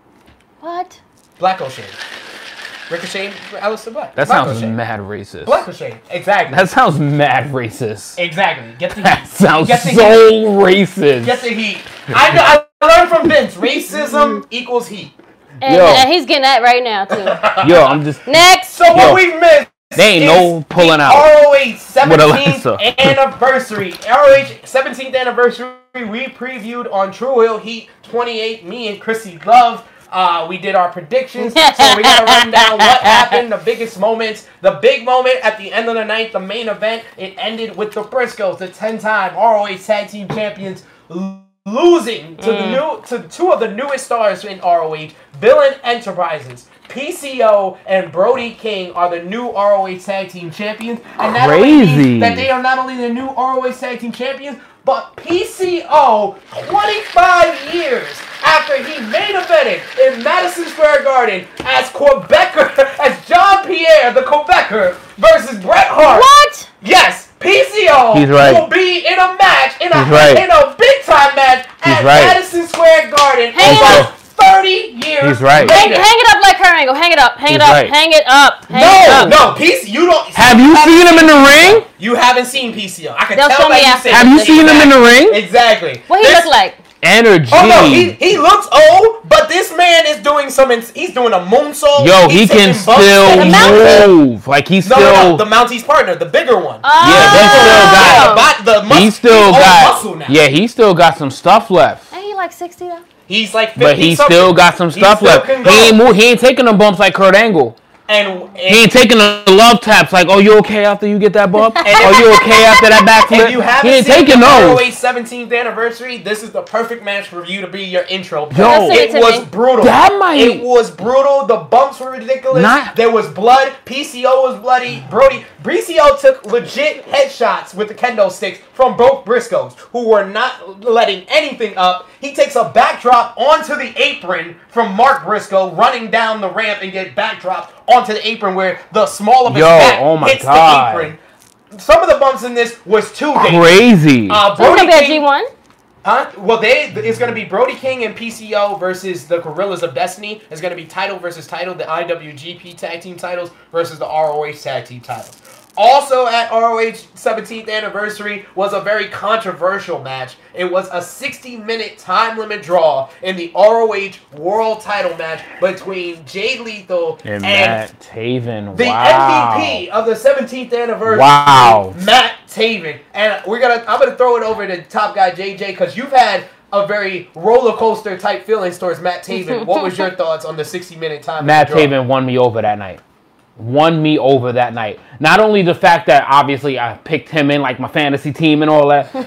What?
Blackashade. Ricochet, Aleister Black.
That sounds
Blackashade.
mad racist.
Blackashade. Exactly.
That sounds mad racist.
Exactly. Get the
That
heat.
sounds
Get the
so
heat.
racist.
Get the heat. I know. I learned from Vince. Racism equals heat.
And,
Yo.
and he's getting that right now too.
Yo, I'm just.
Next.
So what
Yo,
we missed.
they ain't
is
no pulling
the
out
R O H seventeenth
Alexa.
anniversary. R O H seventeenth anniversary. We previewed on True Hill Heat twenty-eight. Me and Chrissy Love. Uh, we did our predictions. So we gotta run down what happened, the biggest moments. The big moment at the end of the night, the main event. It ended with the Briscoes, the ten-time R O H Tag Team Champions, l- losing to the new to two of the newest stars in R O H, Villain Enterprises. P C O and Brody King are the new R O H Tag Team Champions. And that only
Crazy.
means that they are not only the new R O H Tag Team Champions, but P C O, twenty-five years after he main evented in Madison Square Garden as Quebecer, as John Pierre, the Quebecer, versus Bret Hart.
What?
Yes, P C O
He's right.
will be in a match, in a
He's right.
in a big time match at
right.
Madison Square Garden.
Hang it
over
up.
thirty years.
He's right.
Hang,
later.
hang it up like her angle. Hang it up. Hang
He's
it up.
right.
Hang it up. Hang it
No,
up.
no, P C, you don't.
Have you
haven't
seen him in the ring?
You haven't seen P C O. I can
They'll
tell
show
by
me
you
after.
saying
Have you
it.
seen him in the ring?
Exactly.
What he
This-
look like?
Energy.
Oh no, he he looks old, but this man is doing some. Ins- he's doing a moonsault.
Yo,
He's
he can
taking bumps.
still
The mountain?
move. Like he's
No,
still.
no, no, the Mountie's partner, the bigger one.
Oh.
Yeah, they still got-
The, bo- the mus-
he still
he's all
got.
muscle now.
Yeah, he still got some stuff left.
Ain't he like sixty though?
He's like fifty
But he
something.
still got some
He
stuff
still
left.
can
He ain't
go.
move, He ain't taking them bumps like Kurt Angle.
And,
He ain't taking the love taps like, oh, you okay after you get that bump?
And-
oh, you okay after that backflip?
if you
He
haven't
ain't
seen
taking
the R O
those.
H seventeenth anniversary, this is the perfect match for you to be your intro.
Yo,
it
to
was
me.
brutal.
That might-
It was brutal. The bumps were ridiculous.
Not-
There was blood. P C O was bloody. Brody, P C O took legit headshots with the kendo sticks from both Briscoes, who were not letting anything up. He takes a backdrop onto the apron from Mark Briscoe, running down the ramp and get backdropped onto the apron where the small of his
Yo,
back
oh my
hits
God.
the apron. Some of the bumps in this was too dangerous.
Crazy.
Uh,
So it's
Brody
gonna be a
King-
G one.
Huh? Well, they it's going to be Brody King and P C O versus the Gorillas of Destiny. It's going to be title versus title, the I W G P Tag Team titles versus the R O H Tag Team titles. Also at R O H seventeenth anniversary was a very controversial match. It was a sixty minute time limit draw in the R O H World Title match between Jay Lethal
and
and,
Matt Taven.
the
Wow.
M V P of the seventeenth anniversary,
Wow.
Matt Taven. And we're gonna, I'm gonna throw it over to top guy J J because you've had a very roller coaster type feelings towards Matt Taven. What was your thoughts on the sixty minute time?
Matt
draw?
Taven won me over that night. Won me over that night. Not only the fact that obviously I picked him in like my fantasy team and all that.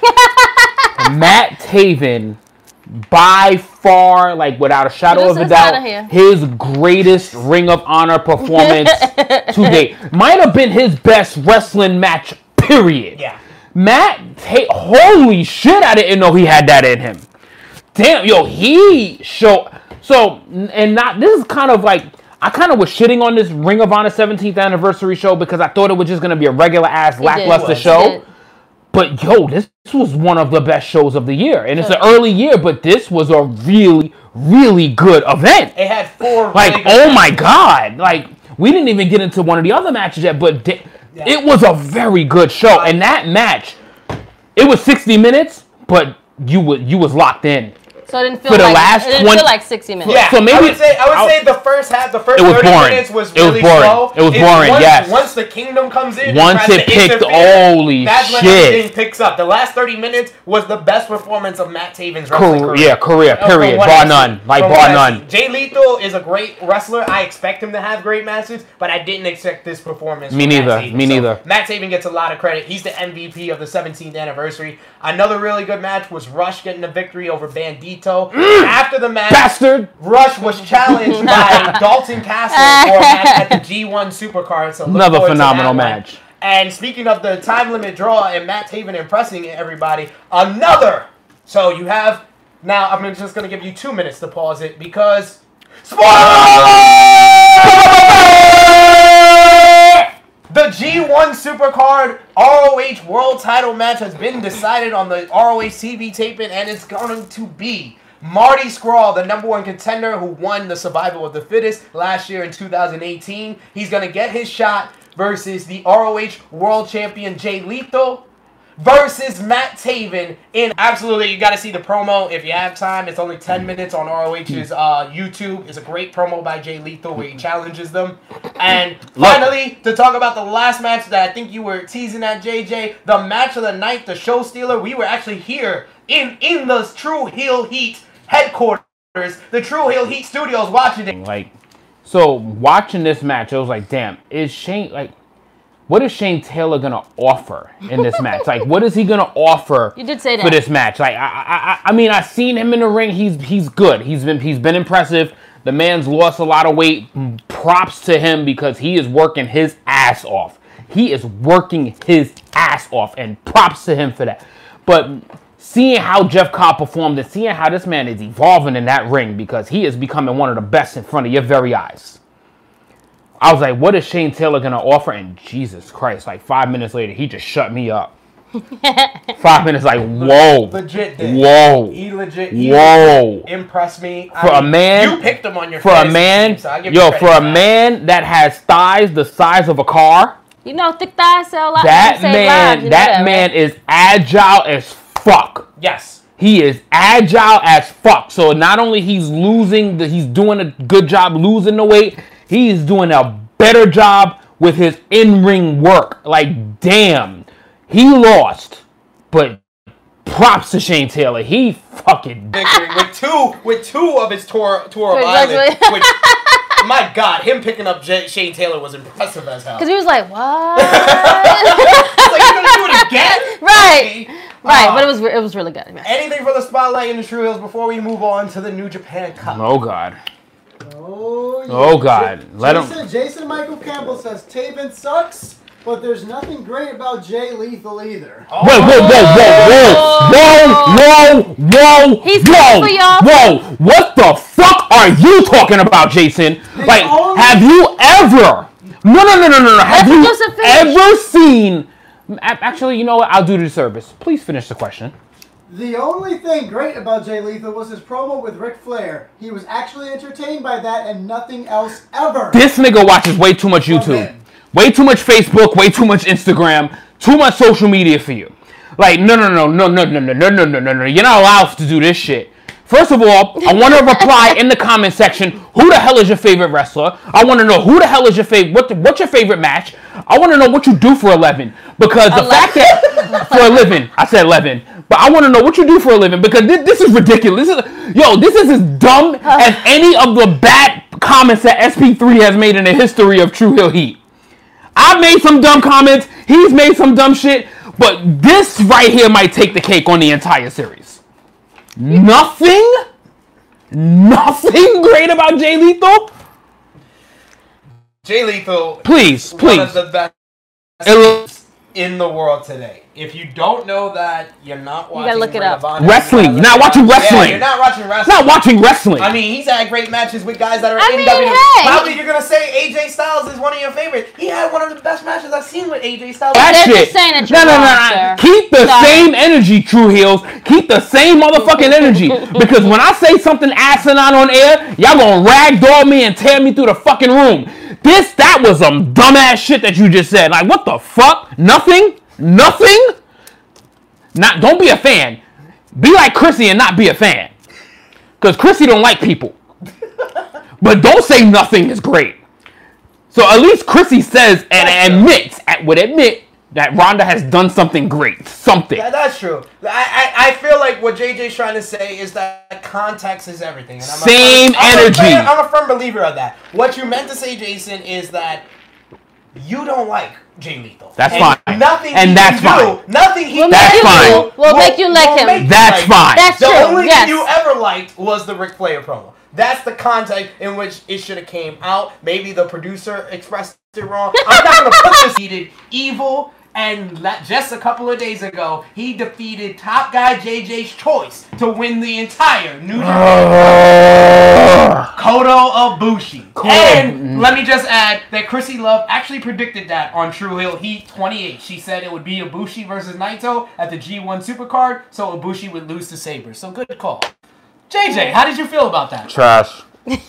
Matt Taven, by far, like without a shadow
Just
of a
this
doubt,
outta here.
his greatest Ring of Honor performance to date. Might have been his best wrestling match, period.
Yeah.
Matt, Ta- holy shit, I didn't know he had that in him. Damn, yo, he showed. So, and not, this is kind of like, I kind of was shitting on this Ring of Honor seventeenth anniversary show because I thought it was just going to be a regular ass lackluster
It
show.
did.
But yo, this was one of the best shows of the year. And it's an early year, but this was a really, really good event.
It had four.
Like,
really good
oh my
matches.
God. Like, we didn't even get into one of the other matches yet, but di-
Yeah.
it was a very good show. And that match, it was sixty minutes, but you was, you was locked in.
So it didn't feel
For the
like,
last
it didn't
twenty
feel like sixty minutes.
Yeah.
It didn't feel
For
like
the
it didn't
last
feel
twenty
like sixty minutes.
Yeah,
So maybe-
I would say I would
So
say
maybe-
I would say I would
I'll-
say the first half, the first
It was
thirty
boring.
minutes was
It was
really
boring.
slow.
It was
It's
boring,
Once,
yes.
Once the kingdom comes in,
Once
tries
it
to
picked-
interfere,
holy
that's when
shit.
everything picks up. The last thirty minutes was the best performance of Matt Taven's wrestling
Career,
career.
yeah, career,
Uh, from
period,
what
bar
I've
none,
seen.
like
From
bar
what I've
none.
seen. Jay Lethal is a great wrestler. I expect him to have great matches, but I didn't expect this performance.
Me
from Matt
neither,
Taven.
me
So
neither.
Matt Taven gets a lot of credit. He's the M V P of the seventeenth anniversary. Another really good match was Rush getting a victory over Bandito. After the match,
Bastard!
Rush was challenged by Dalton Castle for a match at the G one Supercard. So look
Another
forward to
phenomenal
that one.
match.
And speaking of the time limit draw and Matt Taven impressing everybody, another. So you have now. I'm just gonna give you two minutes to pause it because spoiler! The G one Supercard R O H World Title match has been decided on the R O H T V taping, and it's going to be Marty Scurll, the number one contender who won the Survival of the Fittest last year in two thousand eighteen. He's going to get his shot versus the R O H World Champion Jay Lethal versus Matt Taven. In absolutely, you got to see the promo if you have time. It's only ten minutes on R O H's uh, YouTube. It's a great promo by Jay Lethal where he challenges them. And finally, to talk about the last match that I think you were teasing at, J J, the match of the night, the show stealer. We were actually here in in the True Heel Heat headquarters, the True Heel Heat Studios, watching it.
Like, so watching this match, I was like, damn, is Shane, like, what is Shane Taylor gonna offer in this match? Like, what is he gonna offer
You did say
for
that.
this match? Like, I, I, I, I mean, I've seen him in the ring. He's he's good. He's been he's been impressive. The man's lost a lot of weight. Props to him because he is working his ass off. He is working his ass off, and props to him for that. But seeing how Jeff Cobb performed and seeing how this man is evolving in that ring because he is becoming one of the best in front of your very eyes. I was like, what is Shane Taylor going to offer? And Jesus Christ, like five minutes later, he just shut me up. Five minutes, like, whoa.
Legit did.
Whoa.
He legit. He
Whoa.
legit impressed me.
For a man-
you picked him on your
For a
fantasy
man,
team, so I give you
yo,
credit
for a
that.
man that has thighs the size of a car,
You know, thick thighs sell out.
that
save
man,
lives, you know
that
right?
man is agile as fuck.
Yes.
He is agile as fuck. So not only he's losing, the, he's doing a good job losing the weight, he's doing a better job with his in-ring work. Like, damn, he lost, but props to Shane Taylor. He fucking
Victory with two with two of his tour tour of
Wait,
Ireland.
Leslie.
Which, my God, him picking up J- Shane Taylor was impressive as hell.
Because he was like, what?
It's like, you're gonna do it again?
Right.
Okay.
Right,
Uh,
but it was it was really good.
Anything for the spotlight in the True Hills before we move on to the New Japan Cup?
oh god.
Oh, yeah.
Oh, God.
J-
Let him-
Jason, Jason Michael Campbell says Taven sucks, but there's nothing great about Jay Lethal either.
Oh.
Wait, whoa, whoa, whoa, whoa, whoa, whoa, whoa,
He's
whoa,
coming for y'all.
whoa. What the fuck are you talking about, Jason? Like,
only-
have you ever? No, no, no, no, no, no. Have
Let
you
Joseph finish.
ever seen? a- Actually, you know what? I'll do the service. Please finish the question.
The only thing great about Jay Lethal was his promo with Ric Flair. He was actually entertained by that and nothing else ever.
This nigga watches way too much YouTube,
man.
way too much Facebook, way too much Instagram, too much social media for you. Like, no, no, no, no, no, no, no, no, no, no, no, no. You're not allowed to do this shit. First of all, I want to reply in the comment section, who the hell is your favorite wrestler? I want to know who the hell is your favorite, what the, what's your favorite match? I want to know what you do for a living. Because the fact that, for a living, I said eleven, but I want to know what you do for a living because this, this is ridiculous. This is, yo, this is as dumb as any of the bad comments that S P three has made in the history of True Hill Heat. I've made some dumb comments, he's made some dumb shit, but this right here might take the cake on the entire series. Nothing? Nothing great about Jay Lethal?
Jay Lethal,
Please,
one
please.
of the best
It was-
in the world today. If you don't know that, you're not watching.
gotta look it
Ring
up.
of Honor.
Wrestling. You're not watching
Yeah,
wrestling.
you're not watching wrestling.
Not watching wrestling.
I mean, he's had great matches with guys that are
I
in
mean,
W W E.
hey.
Probably you're gonna say A J Styles is one of your favorites. He had one of the best matches I've seen with A J Styles.
That
They're
shit.
just saying that
no,
you're
no, no,
wrong,
no.
sir.
Keep the
Sorry.
same energy, True Heels. Keep the same motherfucking energy. Because when I say something asinine on air, y'all gonna ragdoll me and tear me through the fucking room. This, that was some dumbass shit that you just said. Like, what the fuck? Nothing? Nothing? Not. Don't be a fan. Be like Chrissy and not be a fan. Because Chrissy don't like people. But don't say nothing is great. So at least Chrissy says and
That's
admits, at, would admit that Ronda has done something great. Something.
Yeah, that's true. I, I I feel like what J J's trying to say is that context is everything. And I'm
Same
a firm,
energy.
I'm a, I'm a firm believer of that. What you meant to say, Jason, is that you don't like Jay Lethal.
That's
and
fine.
Nothing
And
he
that's
can
fine.
do, nothing he
We'll
That's
make you,
fine.
We'll, we'll make you like
will
him.
make you
That's
like
fine.
him.
That's
the
true.
only
Yes.
thing you ever liked was the Ric Flair promo. That's the context in which it should have came out. Maybe the producer expressed it wrong. I'm not going to put this. He did evil, and la- just a couple of days ago, he defeated top guy J J's Choice to win the entire New Japan. Kodo Ibushi. And let me just add that Chrissy Love actually predicted that on True Hill Heat twenty-eight. She said it would be Ibushi versus Naito at the G one Supercard, so Ibushi would lose to Sabre. So good call. J J, how did you feel about that?
Trash.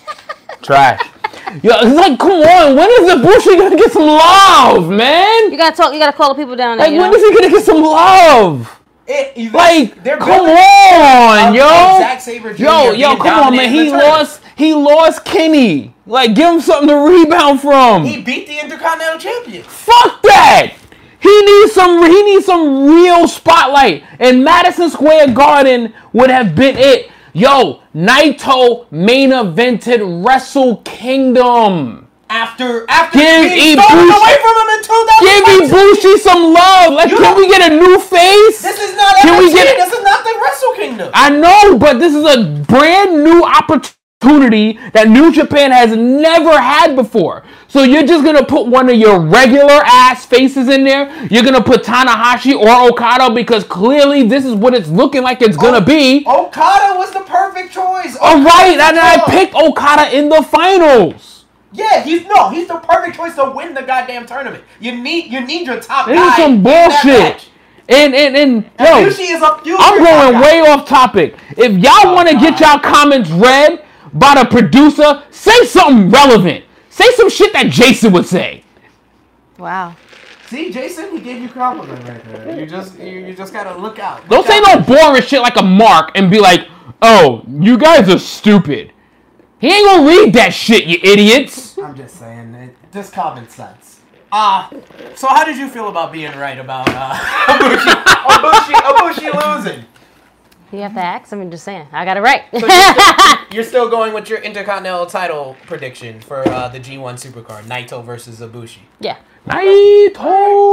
Trash. Yo, it's like, come on, when is Ibushi gonna get some love, man?
You gotta talk. You gotta call the people down there.
Like,
you
when
know?
is he gonna get some love?
It, you-
Like,
they're
come
building
on,
up
yo.
Zack Sabre Junior
Yo, yo,
being
come on,
dominant
man.
in
He
the tournament.
lost. He lost Kenny. Like, give him something to rebound from.
He beat the Intercontinental Champion.
Fuck that. He needs some. He needs some real spotlight. And Madison Square Garden would have been it. Yo, Naito main evented Wrestle Kingdom.
After after
Give
being
Ibushi-
stolen away from him in two thousand
Give Ibushi some love. Like,
You
can
don't-
we get a new face?
This is not
Can
N
we
X T.
get-
This is not the Wrestle Kingdom.
I know, but this is a brand new opportunity that New Japan has never had before. So you're just gonna put one of your regular ass faces in there. You're gonna put Tanahashi or Okada because clearly this is what it's looking like it's gonna be.
Okada was the perfect choice.
All right,
Okada's
and
the
I
choice.
picked Okada in the finals.
Yeah, he's no, he's the perfect choice to win the goddamn tournament. You need you need your top
This
guy.
is some
in that
bullshit.
match.
And and and yo,
Ibushi is a future
I'm
top
going
guy.
way off topic. If y'all want to get y'all comments read by the producer, say something relevant. Say some shit that Jason would say.
Wow.
See, Jason, he gave you a compliment right there. You just you, you just gotta look out.
Don't
Look
say
out.
no boring shit like a Mark and be like, oh, you guys are stupid. He ain't gonna read that shit, you idiots.
I'm just saying, it, just common sense. Ah, uh, so how did you feel about being right about uh, Ibushi, Ibushi, Ibushi losing?
You have to ask. I'm just saying. I got it right.
So you're, still, you're still going with your Intercontinental title prediction for uh, the G one Supercard, Naito versus Ibushi.
Yeah.
Naito.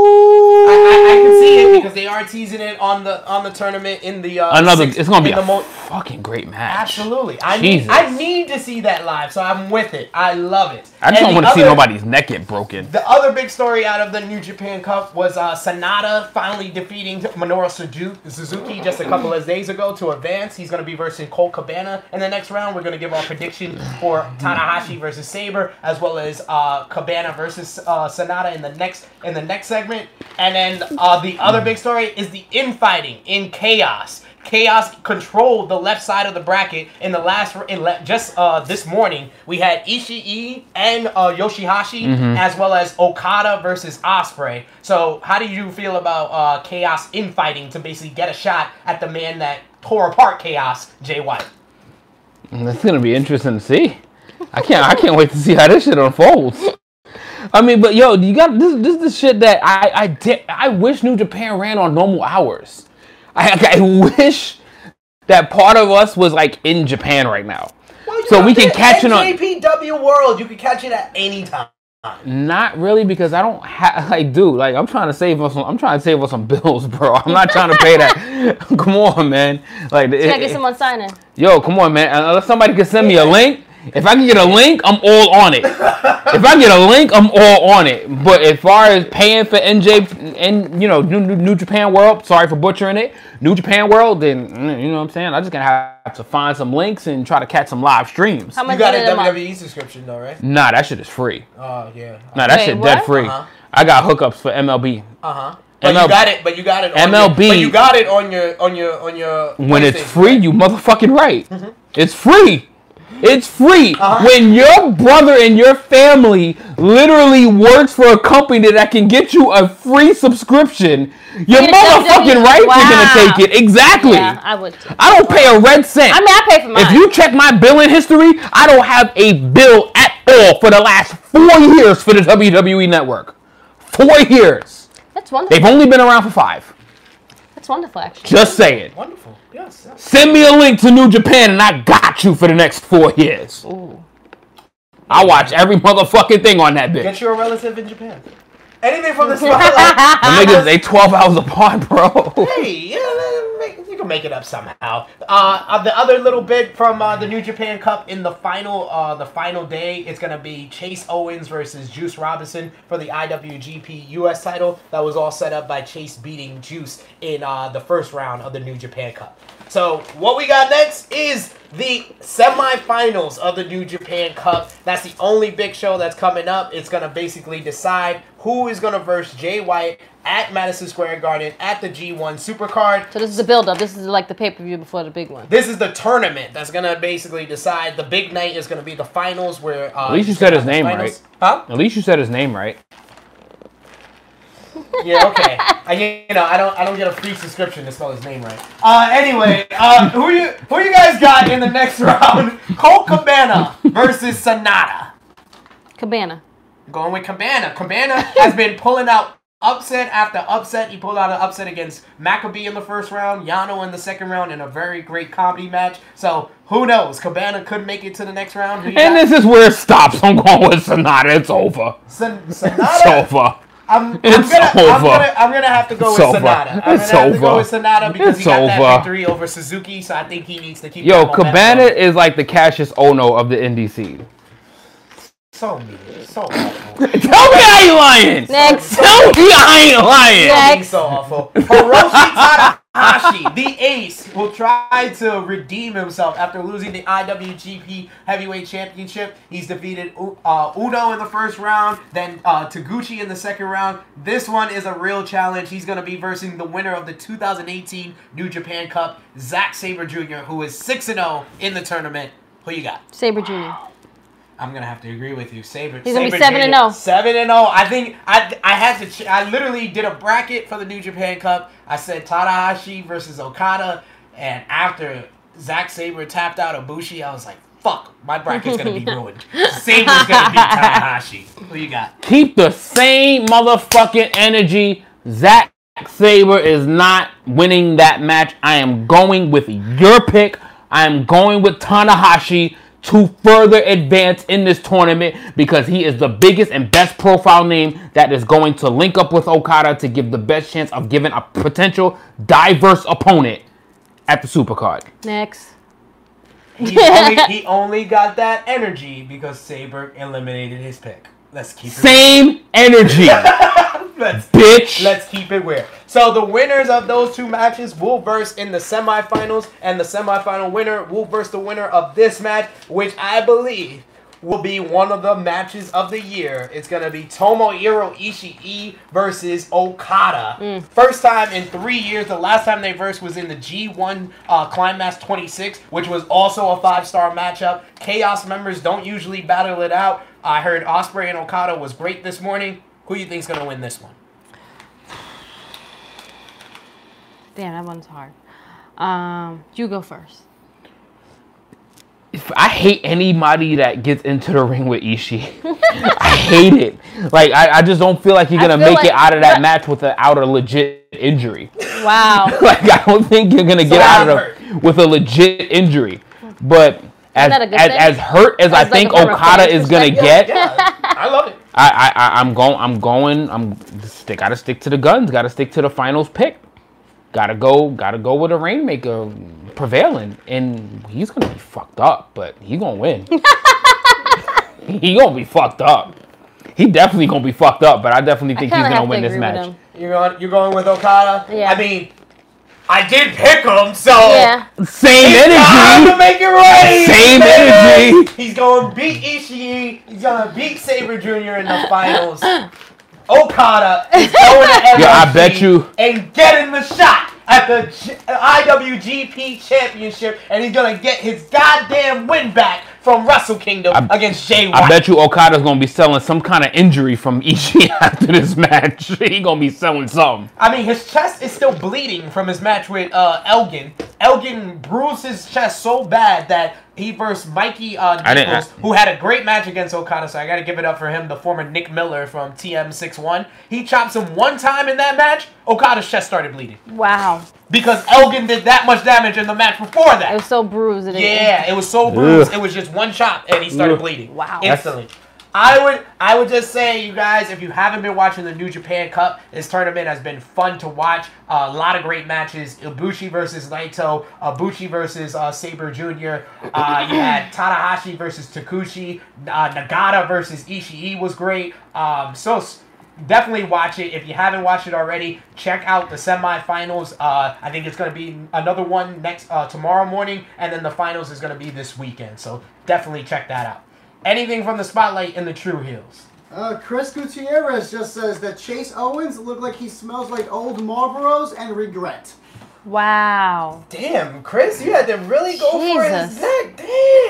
I, I, I can see it because they are teasing it on the on the tournament in the uh,
Another.
six-
It's gonna be
in
a
the mo-
fucking great match.
Absolutely. I need,
Jesus.
I need to see that live, so I'm with it. I love it.
I just
And
don't
the
want to see
other-
nobody's neck get broken.
The other big story out of the New Japan Cup was uh, Sonata finally defeating Minoru Suzu- Suzuki just a couple of days ago to advance. He's going to be versus Colt Cabana in the next round. We're going to give our prediction for Tanahashi versus Sabre, as well as uh, Cabana versus uh, Sonata in the next in the next segment. And then uh, the other big story is the infighting in Chaos. Chaos controlled the left side of the bracket in the last in le- just uh, this morning. We had Ishii and uh, Yoshihashi, as well as Okada versus Ospreay. So, how do you feel about uh, Chaos infighting to basically get a shot at the man that tore apart Chaos, Jay White?
It's gonna be interesting to see. I can't. I can't wait to see how this shit unfolds. I mean, but yo, you got this. This is the shit that I I did. I wish New Japan ran on normal hours. I, I wish that part of us was like in Japan right now,
Well, you
so
got
we can
the
catch it on.
N J P W World. You can catch it at any time.
Not really, because I don't have like, dude. Like, I'm trying to save us some. I'm trying to save us some bills, bro. I'm not trying to pay that. Come on, man. Like,
You
it,
gotta get
it-
someone signing.
yo, come on, man. Unless somebody can send me a link. If I can get a link, I'm all on it. If I get a link, I'm all on it. But as far as paying for N J and you know New, New, New Japan World, sorry for butchering it, New Japan World, then mm, you know what I'm saying. I'm just gonna have to find some links and try to catch some live streams.
How much
You got
is
a
it a month?
W W E subscription though, right?
Nah, that shit is free.
Oh yeah.
Nah, that
Wait,
shit
what?
dead free.
Uh-huh.
I got hookups for M L B.
Uh huh. But
M L B
you got it. But you got it. On
M L B
Your, but you got it on your on your on your.
When it's
PlayStation,
free,
right?
you motherfucking right. Mm-hmm. It's free. It's free.
Uh-huh.
When your brother and your family literally works for a company that can get you a free subscription You're
Get a W W E.
motherfucking right
Wow.
you're gonna take it. Exactly.
Yeah, I would too.
I don't pay a red cent.
I mean, I pay for mine.
If you check my billing history, I don't have a bill at all for the last four years for the W W E Network. Four years.
That's wonderful.
They've only been around for five.
That's wonderful, actually.
Just saying.
Wonderful. Yes. yes.
Send me a link to New Japan and I got you for the next four years.
Ooh.
I watch every motherfucking thing on that bitch.
Get you a relative in Japan. Anything from the spotlight.
The niggas, they twelve hours apart, bro.
Hey, yeah, make, you can make it up somehow. Uh, uh, the other little bit from uh, the New Japan Cup in the final, uh, the final day, it's gonna be Chase Owens versus Juice Robinson for the I W G P U S title. That was all set up by Chase beating Juice in uh, the first round of the New Japan Cup. So what we got next is the semifinals of the New Japan Cup. That's the only big show that's coming up. It's going to basically decide who is going to verse Jay White at Madison Square Garden at the G one Supercard.
So this is the build-up. This is like the pay-per-view before the big one.
This is the tournament that's going to basically decide. The big night is going to be the finals where... Uh,
At least you said his name right.
Huh?
At least you said his name right.
Yeah, okay. I, you know, I don't, I don't get a free subscription to spell his name right. Uh, anyway, uh, who you, who you guys got in the next round? Colt Cabana versus Sonata.
Cabana.
Going with Cabana. Cabana has been pulling out upset after upset. He pulled out an upset against Maccabee in the first round, Yano in the second round, in a very great comedy match. So who knows? Cabana could make it to the next round. Who you
And
got?
this is where it stops. I'm going with Sonata. It's over.
Son-
It's
Sonata.
over.
I'm, I'm,
It's
gonna, I'm,
over.
gonna, I'm gonna have to go
It's
with
over.
Sonata. I'm
It's
gonna have to
over.
go with Sonata because
It's
he got that
over.
victory over Suzuki, so I think he needs to keep
Yo,
that momentum
Cabana
going.
is like the Cassius Ono of the indie scene.
So mean. So awful.
Tell me I ain't lying.
Next.
Tell me I ain't lying.
Yeah.
Being so awful. Hiroshi Tanahashi, the ace, will try to redeem himself after losing the I W G P Heavyweight Championship. He's defeated uh, Uno in the first round, then uh, Taguchi in the second round. This one is a real challenge. He's going to be versing the winner of the two thousand eighteen New Japan Cup, Zack Sabre Junior, who is six and oh in the tournament. Who you got?
Sabre Junior
I'm gonna have to agree with you. Sabre.
He's gonna be
Sabre
seven and
Junior
oh.
Seven and oh. I think I I had to. Ch- I literally did a bracket for the New Japan Cup. I said Tanahashi versus Okada, and after Zack Sabre tapped out Ibushi, I was like, "Fuck, my bracket's gonna be ruined." Sabre's gonna beat Tanahashi. Who you got?
Keep the same motherfucking energy. Zack Sabre is not winning that match. I am going with your pick. I am going with Tanahashi to further advance in this tournament because he is the biggest and best profile name that is going to link up with Okada to give the best chance of giving a potential diverse opponent at the Supercard.
Next.
He only, he only got that energy because Sabre eliminated his pick. Let's keep it.
Same energy,
Let's
bitch.
Let's keep it weird. So the winners of those two matches will verse in the semifinals, and the semifinal winner will verse the winner of this match, which I believe will be one of the matches of the year. It's going to be Tomohiro Ishii versus Okada.
Mm.
First time in three years. The last time they versed was in the G one uh, Climax twenty-six, which was also a five-star matchup. Chaos members don't usually battle it out. I heard Ospreay and Okada was great this morning. Who do you think is going to win this one?
Damn, that one's hard. Um, you go first.
If I hate anybody that gets into the ring with Ishii. I hate it. Like, I, I just don't feel like you're
I
going to
feel
make it
like-
out of that match without a legit injury.
Wow.
Like, I don't think you're going to get out of
hurt.
it with a legit injury. But as
that a good
as,
thing?
as hurt as I
As like
think
a from a
Okada
fan's
is going to
perspective?
get,
Yeah, I love it.
I, I, I, I'm going, I'm going, I'm stick, gotta stick to the guns, gotta stick to the finals pick. Gotta go, gotta go with a Rainmaker prevailing. And he's gonna be fucked up, but he gonna win. He gonna be fucked up. He definitely gonna be fucked up, but I definitely think he's
kinda
gonna
have to
win this
agree with
match.
him.
You're going, you're going with Okada?
Yeah.
I mean, I did pick him, so...
Yeah.
Same
Time to
energy.
make it right!
Same
baby!
energy.
He's going to beat Ishii. He's going to beat Sabre Junior in the finals. Okada is going to M S G
Yo, I bet you-
and getting the shot at the G- I W G P Championship, and he's going to get his goddamn win back from Wrestle Kingdom
I,
against Jay White.
I bet you Okada's gonna be selling some kind of injury from Ishii after this match. He gonna be selling something.
I mean, his chest is still bleeding from his match with uh, Elgin. Elgin bruised his chest so bad that he versed Mikey uh, Nichols, who had a great match against Okada, so I gotta give it up for him, the former Nick Miller from T M sixty-one. He chops him one time in that match, Okada's chest started bleeding.
Wow.
Because Elgin did that much damage in the match before that.
It was so bruised. It
Yeah, it was so bruised,
Ugh.
it was just one chop, and he started
Ugh.
bleeding.
Wow.
Instantly. I would I would just say, you guys, if you haven't been watching the New Japan Cup, this tournament has been fun to watch. Uh, a lot of great matches. Ibushi versus Naito. Ibushi versus uh, Sabre Junior Uh, you had Tanahashi versus Takushi. Uh, Nagata versus Ishii was great. Um, so definitely watch it. If you haven't watched it already, check out the semifinals. Uh, I think it's going to be another one next uh, tomorrow morning, and then the finals is going to be this weekend. So definitely check that out. Anything from the Spotlight in the True Heels?
Uh, Chris Gutierrez just says that Chase Owens looked like he smells like old Marlboros and regret.
Wow.
Damn, Chris, you had to really go for his
Jesus.
neck.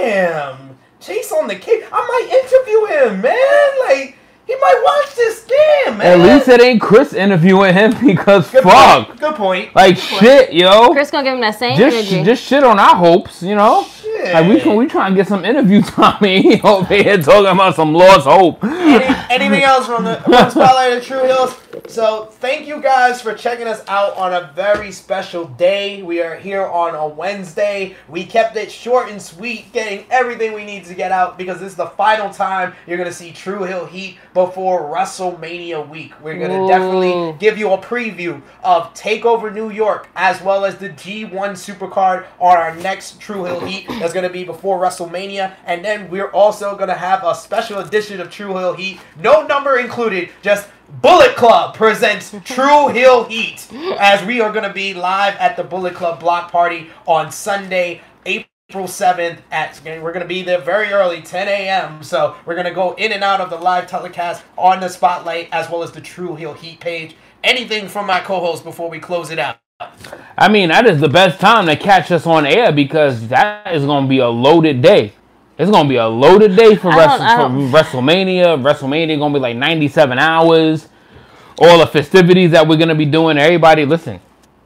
Damn. Chase on the kick. I might interview him, man. Like, he might watch this. Damn, man.
At least it ain't Chris interviewing him because
Good
fuck.
Point. Good point.
Like
Good point.
shit, yo.
Chris gonna give him that same
Just
energy.
just shit on our hopes, you know.
Shit.
Like we can we try and get some interview time. He over here talking about some lost hope.
Any, anything else from the, from the Spotlight of True Heels? So thank you guys for checking us out on a very special day. We are here on a Wednesday. We kept it short and sweet, getting everything we need to get out because this is the final time you're going to see True Heel Heat before WrestleMania week. We're going to definitely give you a preview of TakeOver New York as well as the G one Supercard on our next True Heel Heat. That's going to be before WrestleMania. And then we're also going to have a special edition of True Heel Heat. No number included, just Bullet Club presents True Heel Heat, as we are going to be live at the Bullet Club block party on Sunday, April seventh. At we're going to be there very early, ten a.m. So we're going to go in and out of the live telecast on the Spotlight as well as the True Heel Heat page. Anything from my co-host before we close it out?
I mean, that is the best time to catch us on air because that is going to be a loaded day. It's going to be a loaded day for,
I
Wrestle,
don't- I
for WrestleMania. WrestleMania going to be like ninety-seven hours. All the festivities that we're going to be doing. Everybody, listen.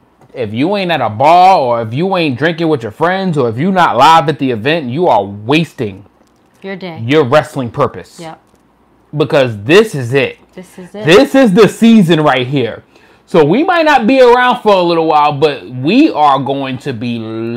If you ain't at a bar or if you ain't drinking with your friends or if you're not live at the event, you are wasting
Your day.
your wrestling purpose.
Yep.
Because this is it.
This is it.
This is the season right here. So we might not be around for a little while, but we are going to be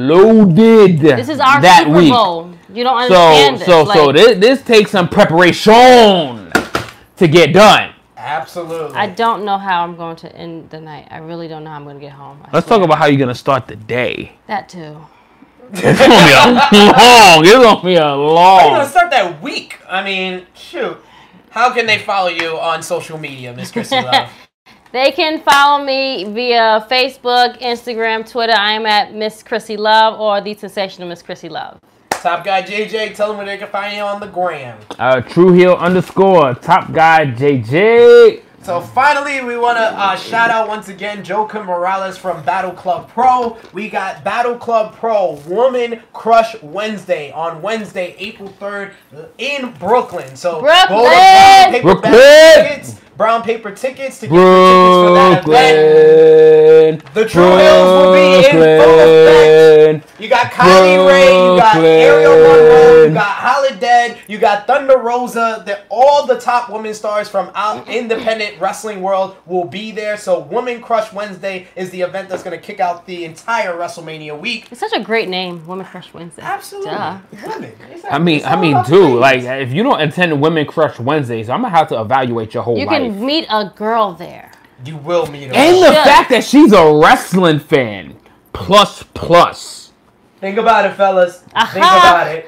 loaded.
This is our
that
Super
week.
Bowl. You don't
So
understand this.
so
like,
so this this takes some preparation to get done.
Absolutely.
I don't know how I'm going to end the night. I really don't know how I'm going to get home. I
Let's
swear.
talk about how you're gonna start the day.
that too.
It's gonna be a long. It's gonna be a
How are you
long.
going to start that week? I mean, shoot. How can they follow you on social media, Miss Chrissy Love?
They can follow me via Facebook, Instagram, Twitter. I am at Miss Chrissy Love or the sensational Miss Chrissy Love.
Top Guy J J, tell them where they can find you on the gram.
Uh, True Heel underscore top guy J J.
So finally, we want to uh, shout out once again Joaquin Morales from Battle Club Pro. We got Battle Club Pro Woman Crush Wednesday on Wednesday, April third in Brooklyn. So
Brooklyn!
go to brown paper
Brooklyn!
bag tickets, brown paper tickets to get your tickets for that event.
Brooklyn.
The True Heels will be in full effect. You got Kylie Ray, you got Ariel Monroe, you got Holiday, you got Thunder Rosa. They're all the top women stars from out independent wrestling world will be there. So Woman Crush Wednesday is the event that's going to kick out the entire WrestleMania week.
It's such a great name, Women Crush Wednesday.
Absolutely.
Duh.
Women.
I mean, I mean, dude, like if you don't attend Women Crush Wednesdays, I'm gonna have to evaluate your whole
You
life.
can meet a girl there.
You will meet her.
And the
Should.
fact that she's a wrestling fan, plus plus.
Think about it, fellas. Think
Aha.
about it.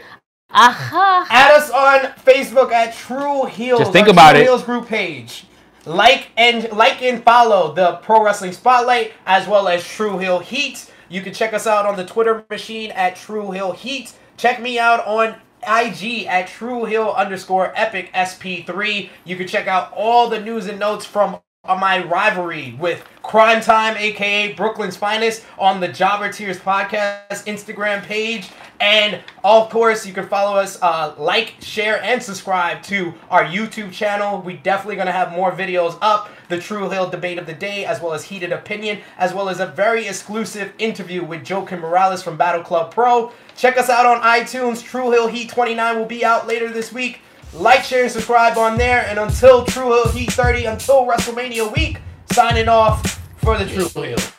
Aha.
Add us on Facebook at True Heels.
Just think
our
about
True
it.
Heels group page. Like and like and follow the Pro Wrestling Spotlight as well as True Heel Heat. You can check us out on the Twitter machine at True Heel Heat. Check me out on I G at True Heel underscore Epic S P three. You can check out all the news and notes from on my rivalry with Crime Time, aka Brooklyn's Finest, on the Jobber Tears Podcast Instagram page. And of course, you can follow us, uh, like, share, and subscribe to our YouTube channel. We definitely going to have more videos up. The True Hill Debate of the Day, as well as Heated Opinion, as well as a very exclusive interview with Joakim Morales from Battle Club Pro. Check us out on iTunes. True Hill Heat twenty-nine will be out later this week. Like, share, and subscribe on there. And until True Hill Heat thirty, until WrestleMania week, signing off for the True Hill.